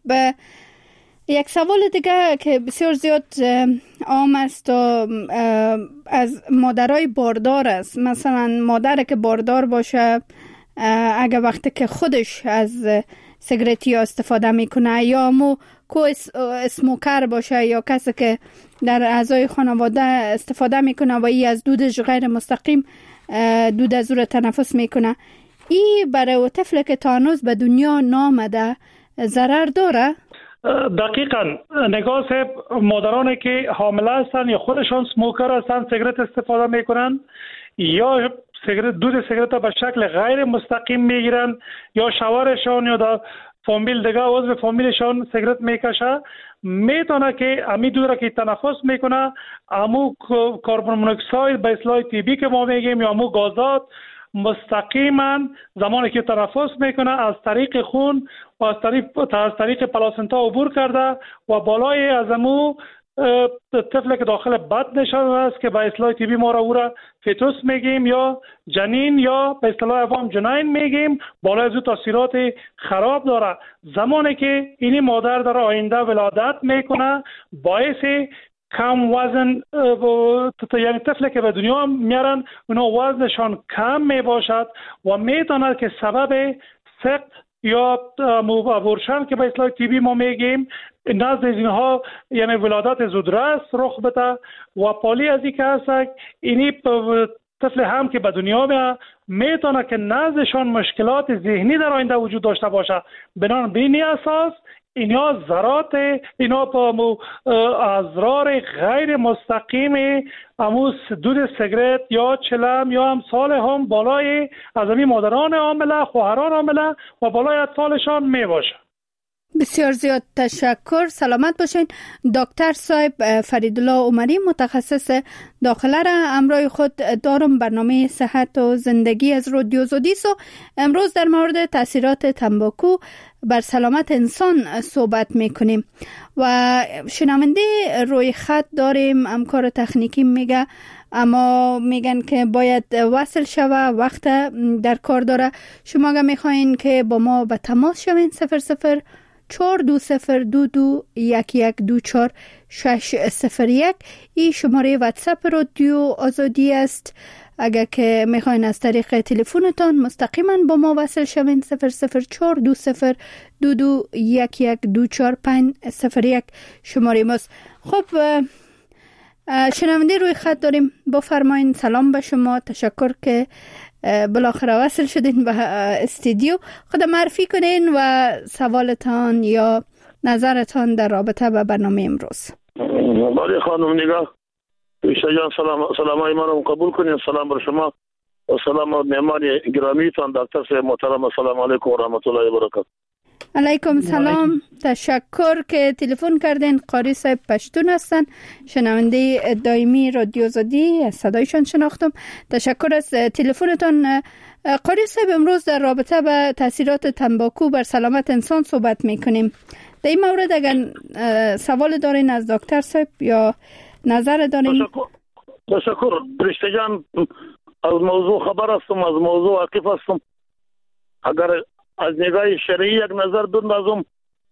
یک سوال دیگه که بسیار زیاد عام است و از مادرای باردار است. مثلا مادر که باردار باشه اگر وقتی که خودش از سیگرتی استفاده میکنه یا اسموکر باشه یا کسی که در اعضای خانواده استفاده میکنه و ای از دودش غیر مستقیم دود از او تنفس میکنه، ای برای طفل که تا هنوز به دنیا نامده ضرر داره؟ دقیقاً نگاه صاحب، مادرانی که حامله هستن یا خودشان سموکر هستن، سیگرت استفاده میکنن یا دود سیگرت به شکل غیر مستقیم میگیرن یا شوهرشان یا در فامیل دیگه عضو فامیلشان سیگرت میکشه، میتونه که امی دود را که تنفس میکنه امو کربن مونوکساید به اصطلاح TB که ما میگیم یا امو گازات مستقیما زمانی که تنفس میکنه از طریق خون و از طریق پلاسنتا عبور کرده و بالای از امو طفل که داخل بطن نشانده است که به اصطلاح TB ما را او را فیتوس میگیم یا جنین یا به اصطلاح عوام جنین میگیم، بالای از او تاثیرات خراب داره. زمانی که این مادر در آینده ولادت میکنه باعث کم وزن یعنی طفل که به دنیا میارن اونا وزنشان کم میباشد و میتونه که سبب سقط یا ابورشن که به اصطلاح TB ما میگیم نزد اینها یعنی ولادت زودرس رخ بده و پالی از این که هست اینی طفل هم که به دنیا میتونه که نزدشان مشکلات ذهنی در آینده وجود داشته باشه. بنابراین به این اساس اینا ذرات اینا با اضرار غیر مستقیم اموس دود سیگرت یا چلم یا امثال هم بالای از این مادران حامله، خواهران حامله و بالای اطفالشان می باشه. بسیار زیاد تشکر. سلامت باشین. دکتر صاحب فریدالله عمری، متخصص داخله را همراه خود دارم. برنامه صحت و زندگی از رادیو زودیس و امروز در مورد تاثیرات تنباکو بر سلامت انسان صحبت میکنیم و شنونده روی خط داریم. همکار تکنیکی میگه اما میگن که باید وصل شوه، وقت در کار داره. شما اگر میخواین که با ما به تماس شوین 004201124601 این شماره واتساپ رادیو آزادی است. اگر که میخواین از طریق تلفنتان مستقیما با ما وصل شوین 00420211245001 شماره ماست. خب شنونده روی خط داریم، بفرمایین. سلام به شما، تشکر که بالاخره وصل شدین به استودیو. خود معرفی کنین و سوالتان یا نظرتان در رابطه با برنامه امروز. بله خانم نگاه، ایشا جان سلامای ما رو قبول کنین. سلام بر شما سلام و مهمان گرامیتان دکتر صاحب محترم. السلام علیکم و رحمت الله و برکاته. علیکم سلام. تشکر که تلفن کردین. قاری صاحب پشتون هستن، شنونده دائمی رادیو آزادی، صدایشان شناختم. تشکر از تلفنتان. قاری صاحب امروز در رابطه با تاثیرات تنباکو بر سلامت انسان صحبت میکنیم. در این مورد اگر سوال دارین از دکتر صاحب یا نظر دارین؟ تشکر. فرشته جان، از موضوع خبر هستم، از موضوع واقف هستم. اگر از نگاه شرعی یک نظر بندازم،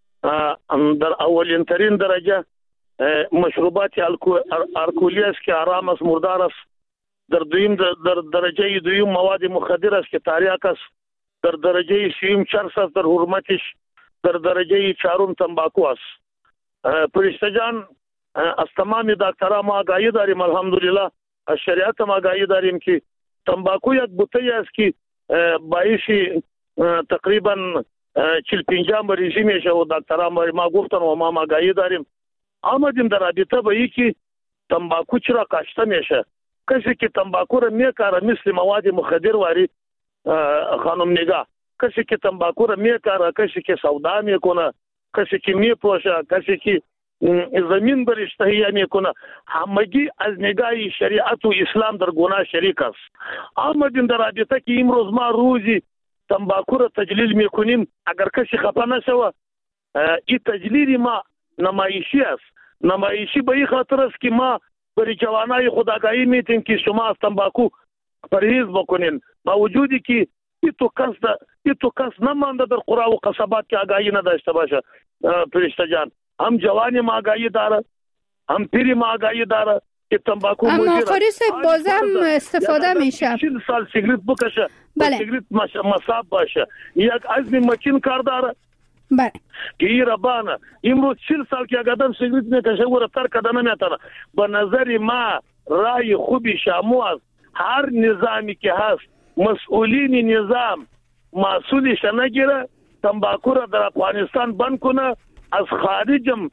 در اولین ترین درجه مشروبات الکلی است که حرام است، مردار است. در درجه دوم مواد مخدر است که تریاک است. در درجه سوم چرس است در حرمتش. در درجه چهارم تنباکو است. فرشته جان، از تمام دکترها ما آگاهی داریم، الحمدلله. از شریعت ما آگاهی داریم که تنباکو یک بوته است که باعث تقریبا 40-50 مریضی میشه و دکترها ما گفتن و ما آگاهی داریم. آمدیم در رابطه به اینکه تنباکو چرا کاشته میشه. کسی که تنباکو را میکاره مثل مواد مخدر واری خانم نگاه، کسی که تنباکو را میکاره، کسی که سودا میکنه، کسی که میپوشه، کسی که زمین برش تهیه میکنه، همگی از نگاه شریعت و اسلام در گناه شریک است. آمدیم در رابطه که امروز ما روزی تنباکو را تجلیل میکنیم. اگر کسی خفه نشوه، این تجلیل ما نمایشی است. نمایشی به این خاطر است که ما برای جوانای خود آگاهی میتیم که شما از تنباکو پرهیز بکنین، با وجودی که این تو کس نمانده در قرى و قصبات که آگاهی نداشته باشه. فرشته جان، هم جوانی ما آگاهی داره، هم پیری ما آگاهی داره که تنباکو مضر است. اما قاری صاحب بازم استفاده میشه. 40 سال سیگریت بکشه، سیگریت مصاب باشه، یک عزم مکین کار داره. بله. که این ربانه امروز 40 سال که اگه سیگریت میکشه و رفتار کدنه میتونه. به نظر ما رای خوبی شامو است. هر نظامی که هست، مسئولین نظام مسئولش نگیره، تنباکو را در افغانستان بند کنه. از خارجم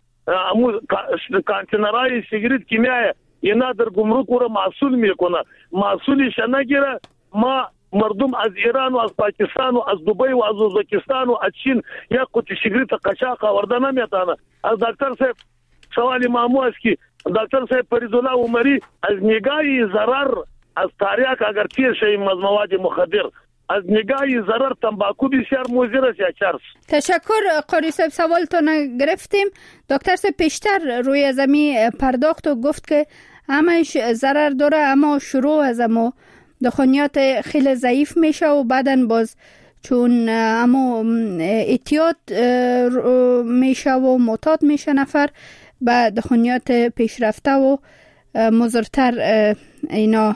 کانتینرهای سیگریت که میایه اینا در گمرک را مسئول میکنه، مسئولش نگیره. ما مردم از ایران و از پاکستان و از دبی و از ازبکستان و از چین یک قطعه سیگریت قاچاق آورده نمیتونه. از دکتر صاحب سوال مامو است که دکتر صاحب فریدالله عمری از نگاه ضرر از تریاک اگر تیر شویم از مواد مخدر، از نگاه ضرر تنباکو بسیار مضر است یا چرس. تشکر قاری صاحب. سوالتون گرفتیم. دکتر صاحب پیشتر روی زمین پرداخت و گفت که همش ضرر داره، اما شروع از اما دخانیات خیلی ضعیف میشه و بعدن باز چون اما احتیاط میشه و معتاد میشه نفر به دخانیات پیشرفته و مضرتر اینا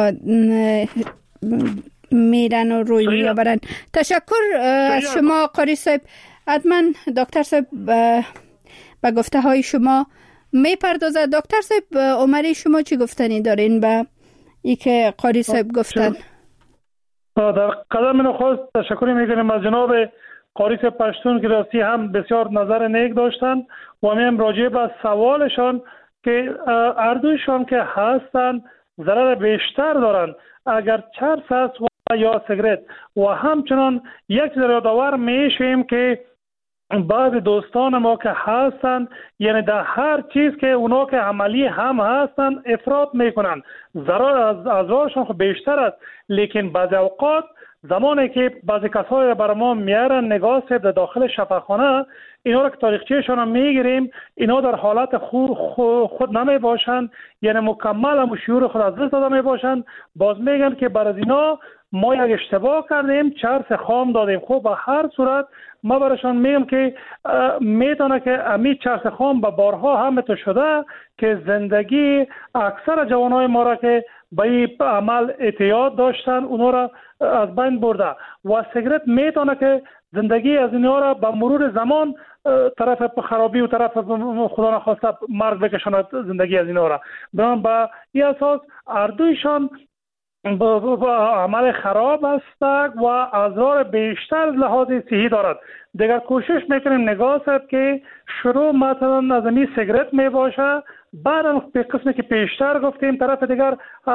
میرن و روی میابرن. تشکر از شما قاری صاحب. حتما دکتر صاحب به گفته های شما میپردازه. دکتر صاحب عمری شما چی گفتنی دارین به ای که قاری صاحب گفتن؟ در قدم نخست تشکر میکنیم از جناب قاری صاحب پشتون که راستی هم بسیار نظر نیک داشتن و همین راجع به سوالشان که اردویشان که هستن ضرر بیشتر دارن اگر چرس است و یا سیگرت. و همچنان یک یادآور میشیم که بعض دوستان ما که هستن یعنی در هر چیز که اونا که عملی هم هستن افراط میکنن، ضرر از اضرارشون خب بیشتر است. لیکن بعض اوقات زمانی که بعضی کسایی برای ما میارن نگاه صاحب در داخل شفاخانه، اینا را که تاریخچه‌شان را میگیریم، اینا در حالت خود نمی باشند، یعنی مکمل هم شعور خود از دست داده می باشند. باز میگن که برای اینا ما یک اشتباه کردیم، چرس خام دادیم. خب به هر صورت ما برایشان میگم که میتونه که امی چرس خام به بارها هم تو شده که زندگی اکثر جوانای ما را که به این عمل اعتیاد داشتن اونا را از بین برده و سیگرت میتونه که زندگی از اینها را به مرور زمان طرف خرابی و طرف خدا نخواسته مرگ بکشاند زندگی از اینها را. بنابراین به این اساس اردویشان با عمل خراب است و اضرار بیشتر از لحاظ صحی دارد. دیگر کوشش میکنیم نگاه صاحب که شروع مثلا از این سیگرت می باشه، بعد به قسمی که پیشتر گفتیم طرف دیگر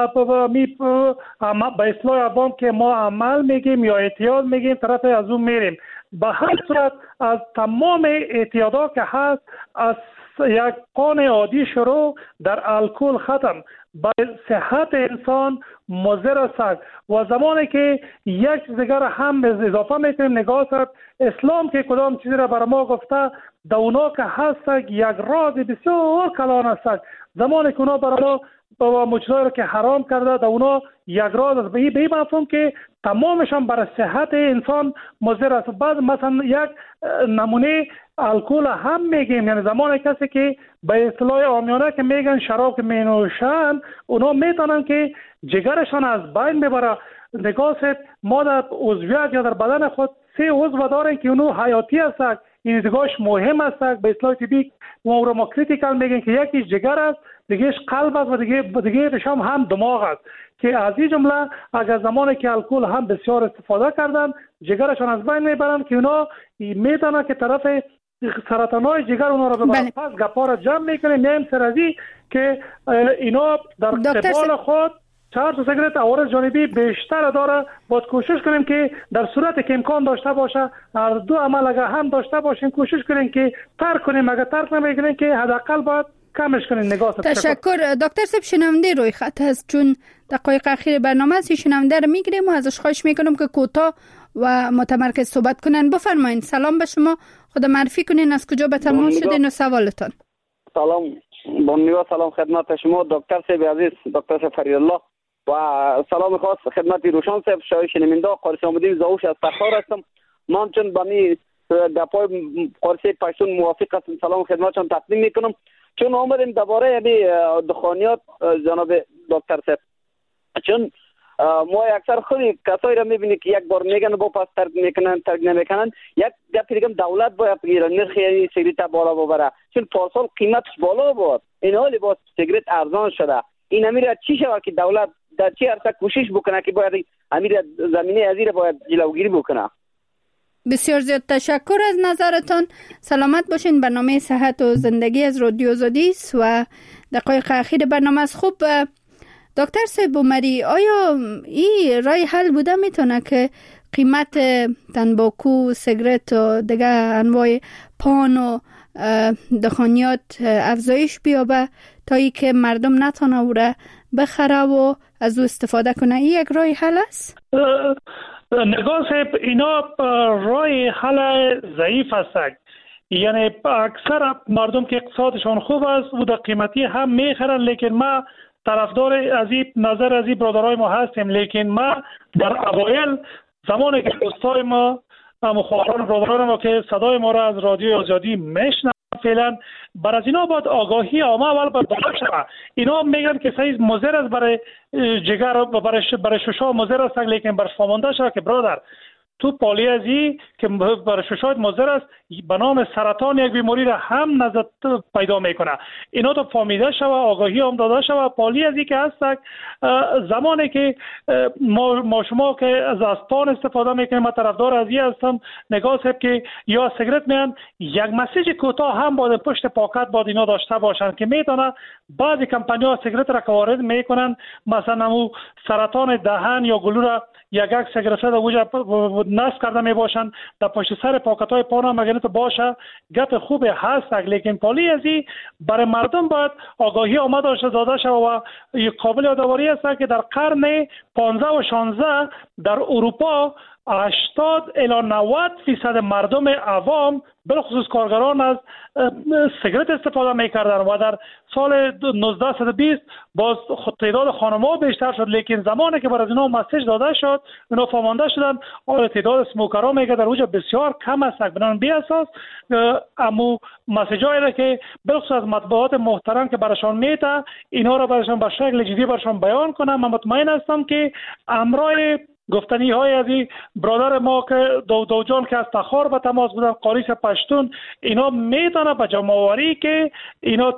به اصطلاح عوام که ما عمل میگیم یا اعتیاد میگیم طرف از اون میریم. به هر صورت از تمام اعتیادها که هست از یک قان عادی شروع در الکل ختم به صحت انسان مضر است و زمانی که یک چیز دیگر هم اضافه میکنیم نگاه کرد اسلام که کدام چیزی را برای ما گفته در اونا که هست یک راز بسیار کلان است. زمانی که اونا برای ما با مجزایی را که حرام کرده در اونا یک راز است به این مفهوم که تمامشان برای صحت انسان مضر است. بعد مثلا یک نمونه الکل هم میگیم، یعنی زمان کسی که به اصطلاح عامیانه که میگن شراب که مینوشن اونا میتونن که جگرشان از بین ببره. نگاه ما در عضویت یا در بدن خود 3 عضو داریم که اونو حیاتی هست، این دیگه‌اش مهم است. به اصطلاح طبی ما کریتیکال میگن که یکیش جگر است، دیگه‌اش قلب است و دیگه‌اش هم دماغ است که از این جمله اگر زمانی که الکل هم بسیار استفاده کردن جگرشان از بین میبرن که اونا میتونن که طرف سرطانای جگر اونا رو ببرن. پس گپا را جمع میکنیم میایم سرازی که اینا در قبال خود 4 سیگارت عوارض جانبی بیشتر داره. باید کوشش کنیم که در صورت که امکان داشته باشه هر دو عمل اگر هم داشته باشیم کوشش کنیم که ترک کنیم، اگر ترک نمیکنیم که حداقل باید کمش کنیم. نگاه تشکر دکتر صاحب. شنونده روی خط هست چون دقایق اخیر برنامه است، شنونده رو میگیریم و ازش خواهش میکنم که کوتاه و متمرکز صحبت کنن. بفرمایید. سلام به شما، خدا معرفی کنین، از کجا به تماس شدین و سوالتون. سلام بانیوا، سلام خدمت شما دکتر صاحب عزیز، دکتر صاحب فریدالله و سلام خاص خدمت روشن صاحب شای شنونده قارس آمدی زاوش از سرخار هستم. من چون با می گپای قارس پشتون موافق هستم سلام خدمتشون تقدیم میکنم. چون آمدیم درباره یعنی دخانیات جناب دکتر صاحب، چون ما اکثر خیلی کسایی را میبینیم که یک بار میگن با پس ترک میکنن ترک نمیکنن. یک گپ دیگه دولت باید بگیره نرخ یعنی سیگارت بالا ببره، چون پارسال قیمتش بالا بود این حالی با سیگارت ارزان شده. این امیر چی شود که دولت در چی عرصه کوشش بکنه که باید امیر زمینه ازیر باید جلوگیری بکنه؟ بسیار زیاد تشکر از نظرتان. سلامت باشین. برنامه صحت و زندگی از رادیو آزادی است و دقایق اخیر برنامه است. خوب دکتر صاحب بومری، آیا این رای حل بوده میتونه که قیمت تنباکو، سیگارت و دیگه انواع پان و دخانیات افزایش بیابه تا ای که مردم نتونه او را بخره و از او استفاده کنه؟ این یک رای حل است؟ نگاه صاحب اینا رای حل ضعیف است. یعنی اکثر مردم که اقتصادشان خوب است و در قیمتی هم میخرن، لیکن ما طرفدار از این نظر از این برادرای ما هستیم. لیکن ما در اوایل زمانی که دوستای ما مخابران برادران ما که صدای ما را از رادیو آزادی میشنن فعلا بر از اینا باید آگاهی عامه اول باید بالا شود. اینا میگن که سایز مضر است برای جگر و برای ششا مضر است، لیکن بر فهمانده شود که برادر تو پالیازی که برای ششایت مضر است به نام سرطان یک بیماری را هم نزد پیدا میکنه. اینا تو فهمیده شود، آگاهی هم داده شود. پالیازی که هست زمانی که ما شما که از پان استفاده میکنیم، من طرفدار از این هستم نگاه صاحب که یا سیگارت میان یک مسیج کوتاه هم باید پشت پاکت باید اینا داشته باشن که میتونه بعضی کمپانی‌ها سیگارت را که وارد میکنن مثلا او سرطان دهن یا گلو را یک سیگارت را وجود نصب کرده می باشند در پشت سر پاکت های پانا مگنه تو باشه گپ خوبه هست، لیکن پالی ازی برای مردم باید آگاهی آمد داده شد و قابل یادآوری است که در قرن 15 و 16 در اروپا 80 الی 90% مردم عوام بلخصوص کارگران از سیگارت استفاده میکردن و در سال 1920 باز تعداد خانم‌ها بیشتر شد. لیکن زمانی که برای اینا مسیج داده شد اینا فهمانده شدن تعداد اسموکرها میگه در اوجا بسیار کم است. بنابراین بی اساس امو مسیجایی را که بلخصوص از مطبوعات محترم که براشان میته اینا را براشان به شکل جدی براشان بیان کنم. من مطمئن هستم که امرای گفتنی های از این برادر ما که دو جان که از تخار به تماس بودن، قاریش پشتون، اینا میتونه به جمع‌آوری که اینا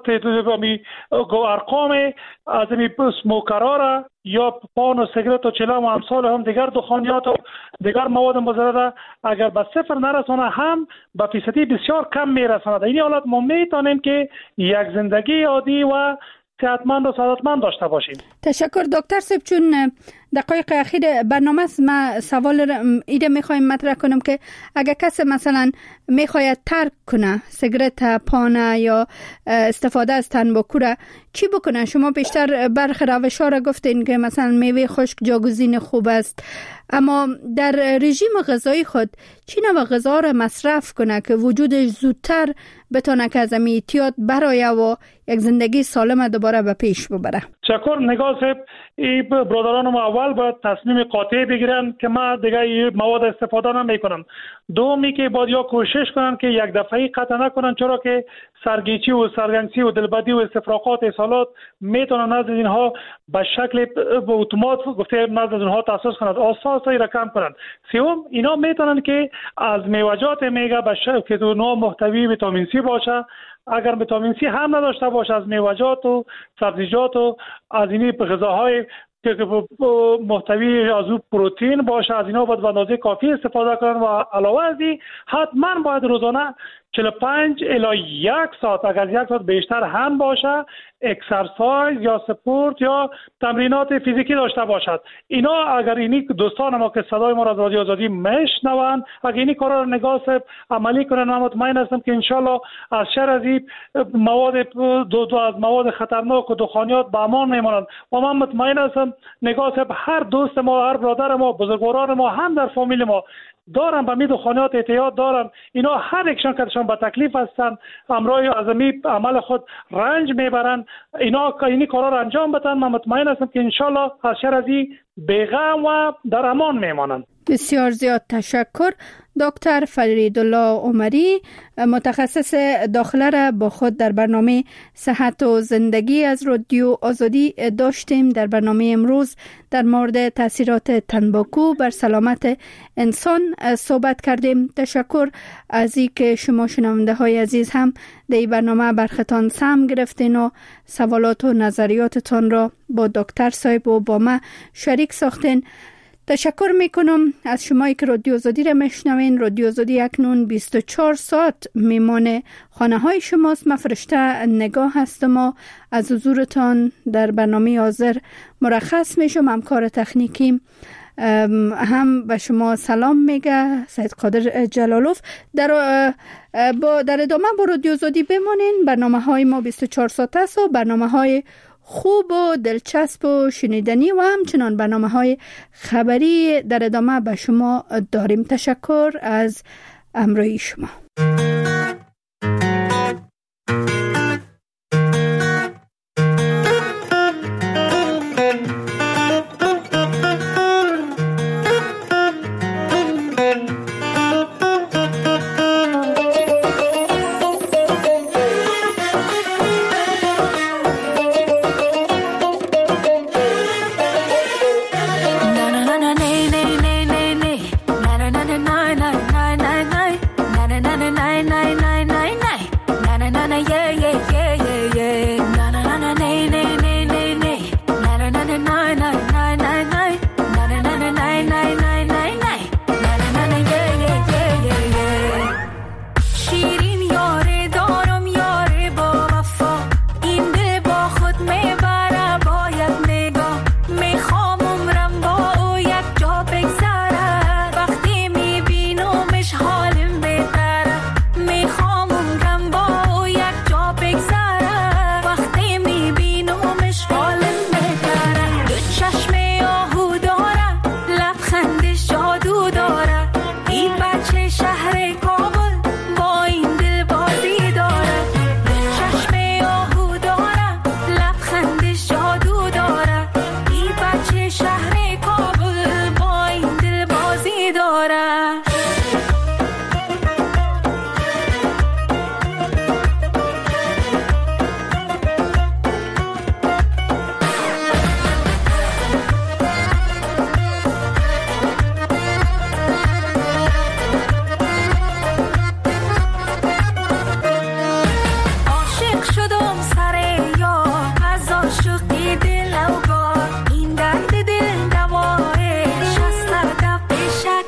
ارقام از این سموکرها را یا پان و سیگرت و چلم و امثال هم دیگر دخانیات و دیگر مواد مضر اگر به صفر نرسانه هم به فیصدی بسیار کم میرساند. این حالت ما میتونیم که یک زندگی عادی و صحتمند و سعادتمند داشته باشیم. تشکر دکتر صاحب. چون دقایق اخیر برنامه است، ما سوال ایده میخوایم مطرح کنم که اگر کسی مثلا میخواید ترک کنه سیگرت، پانه یا استفاده از تنباکو را، چی بکنه؟ شما بیشتر برخی روش‌ها را گفتین که مثلا میوه خشک جاگزین خوب است، اما در رژیم غذایی خود چی نوع غذا را مصرف کنه که وجودش زودتر بتونه که از اعتیاد برآید و یک زندگی سالم دوباره به پیش ببره؟ شکر نگاه صاحب. این برادران ما اول باید تصمیم قاطع بگیرن که ما دیگه این مواد استفاده نمیکنم. دومی که باید یا کوشش کنن که یک دفعی قطع نکنن، چرا که سرگیچی و سرگنگسی و دلبدی و استفراغات احسالات میتونن نزد اینها به شکل اتومات گفته نزد اینها تاسیس کنند، آساسایی را کم کنند. سوم اینا میتونن که از میوه‌جات میگه به شکل که نوع محتوی ویتامین سی باشه، اگر ویتامین سی هم نداشته باشه از میوه‌جات و سبزیجات و از این غذاهای که محتوی از پروتئین باشه، از اینا باید به اندازه کافی استفاده کنن و علاوه از این حتما باید روزانه 45 الی 1 ساعت، اگر 1 ساعت بیشتر هم باشه، اکسرسایز یا سپورت یا تمرینات فیزیکی داشته باشد. اینا اگر اینی دوستان ما که صدای ما را از رادیو آزادی میشنوند، اگر اینی کارا را نگاه صاحب عملی کنن، من مطمئن هستم که انشالله از شر از این مواد از مواد خطرناک و دخانیات به امان میمانند. و من مطمئن هستم نگاه صاحب هر دوست ما، هر برادر ما، بزرگواران ما هم در فامیل ما دارن به می دخانیات اعتیاد دارن. اینا هر یکشان کهشان به تکلیف هستن، امروز از می عمل خود رنج میبرن. اینا اینی کارا را انجام بدن، من مطمئن هستم که انشالله از شر از این بی‌غم و در امان میمانند. بسیار زیاد تشکر. دکتر فریدالله عمری، متخصص داخله را با خود در برنامه صحت و زندگی از رادیو آزادی داشتیم. در برنامه امروز در مورد تاثیرات تنباکو بر سلامت انسان صحبت کردیم. تشکر از اینکه شما شنونده های عزیز هم در این برنامه برختان سهم گرفتین و سوالات و نظریاتتان را با دکتر صاحب و با ما شریک ساختین. تشکر میکنم از شمایی که رادیو آزادی را میشنوین. رادیو آزادی اکنون 24 ساعت میمان خانه های شماست. من فرشته نگاه هستم و از حضورتان در برنامه حاضر مرخص میشم. همکار تکنیکیم هم به شما سلام میگه، سید قادر جلالوف. در ادامه با رادیو آزادی بمانین. برنامه های ما 24 ساعت است و برنامه های خوب و دلچسب و شنیدنی و همچنان برنامه‌های خبری در ادامه به شما داریم. تشکر از همراهی شما. Nine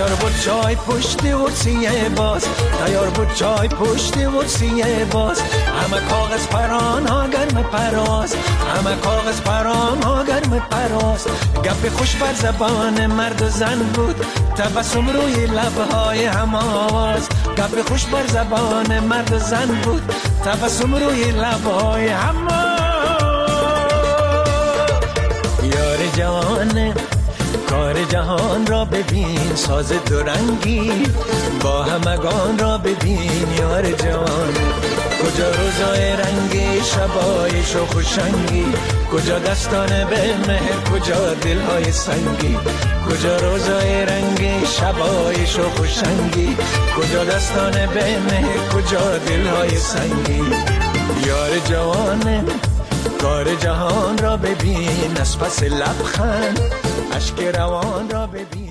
تیار بود چای پشت ورسیه باز، تیار بود چای پشت ورسیه باز. همه کاغذ پران ها گرم پراز، همه کاغذ پران ها گرم پراز. گپ خوش بر زبان مرد و زن بود، تبسم روی لبهای هم آواز. گپ خوش بر زبان مرد و زن بود، تبسم روی لبهای هم یار جوان کار جهان را ببین، ساز دورنگی با همگان را ببین یار جوان. کجا روزای رنگی شبای شوخ و شنگی، کجا دستان به مهر کجا دلهای سنگی. کجا روزای رنگی شبای شوخ و شنگی، کجا دستان به مهر کجا دلهای سنگی. یار جوان کار جهان را ببین، از پس لبخند اشک روان را ببین.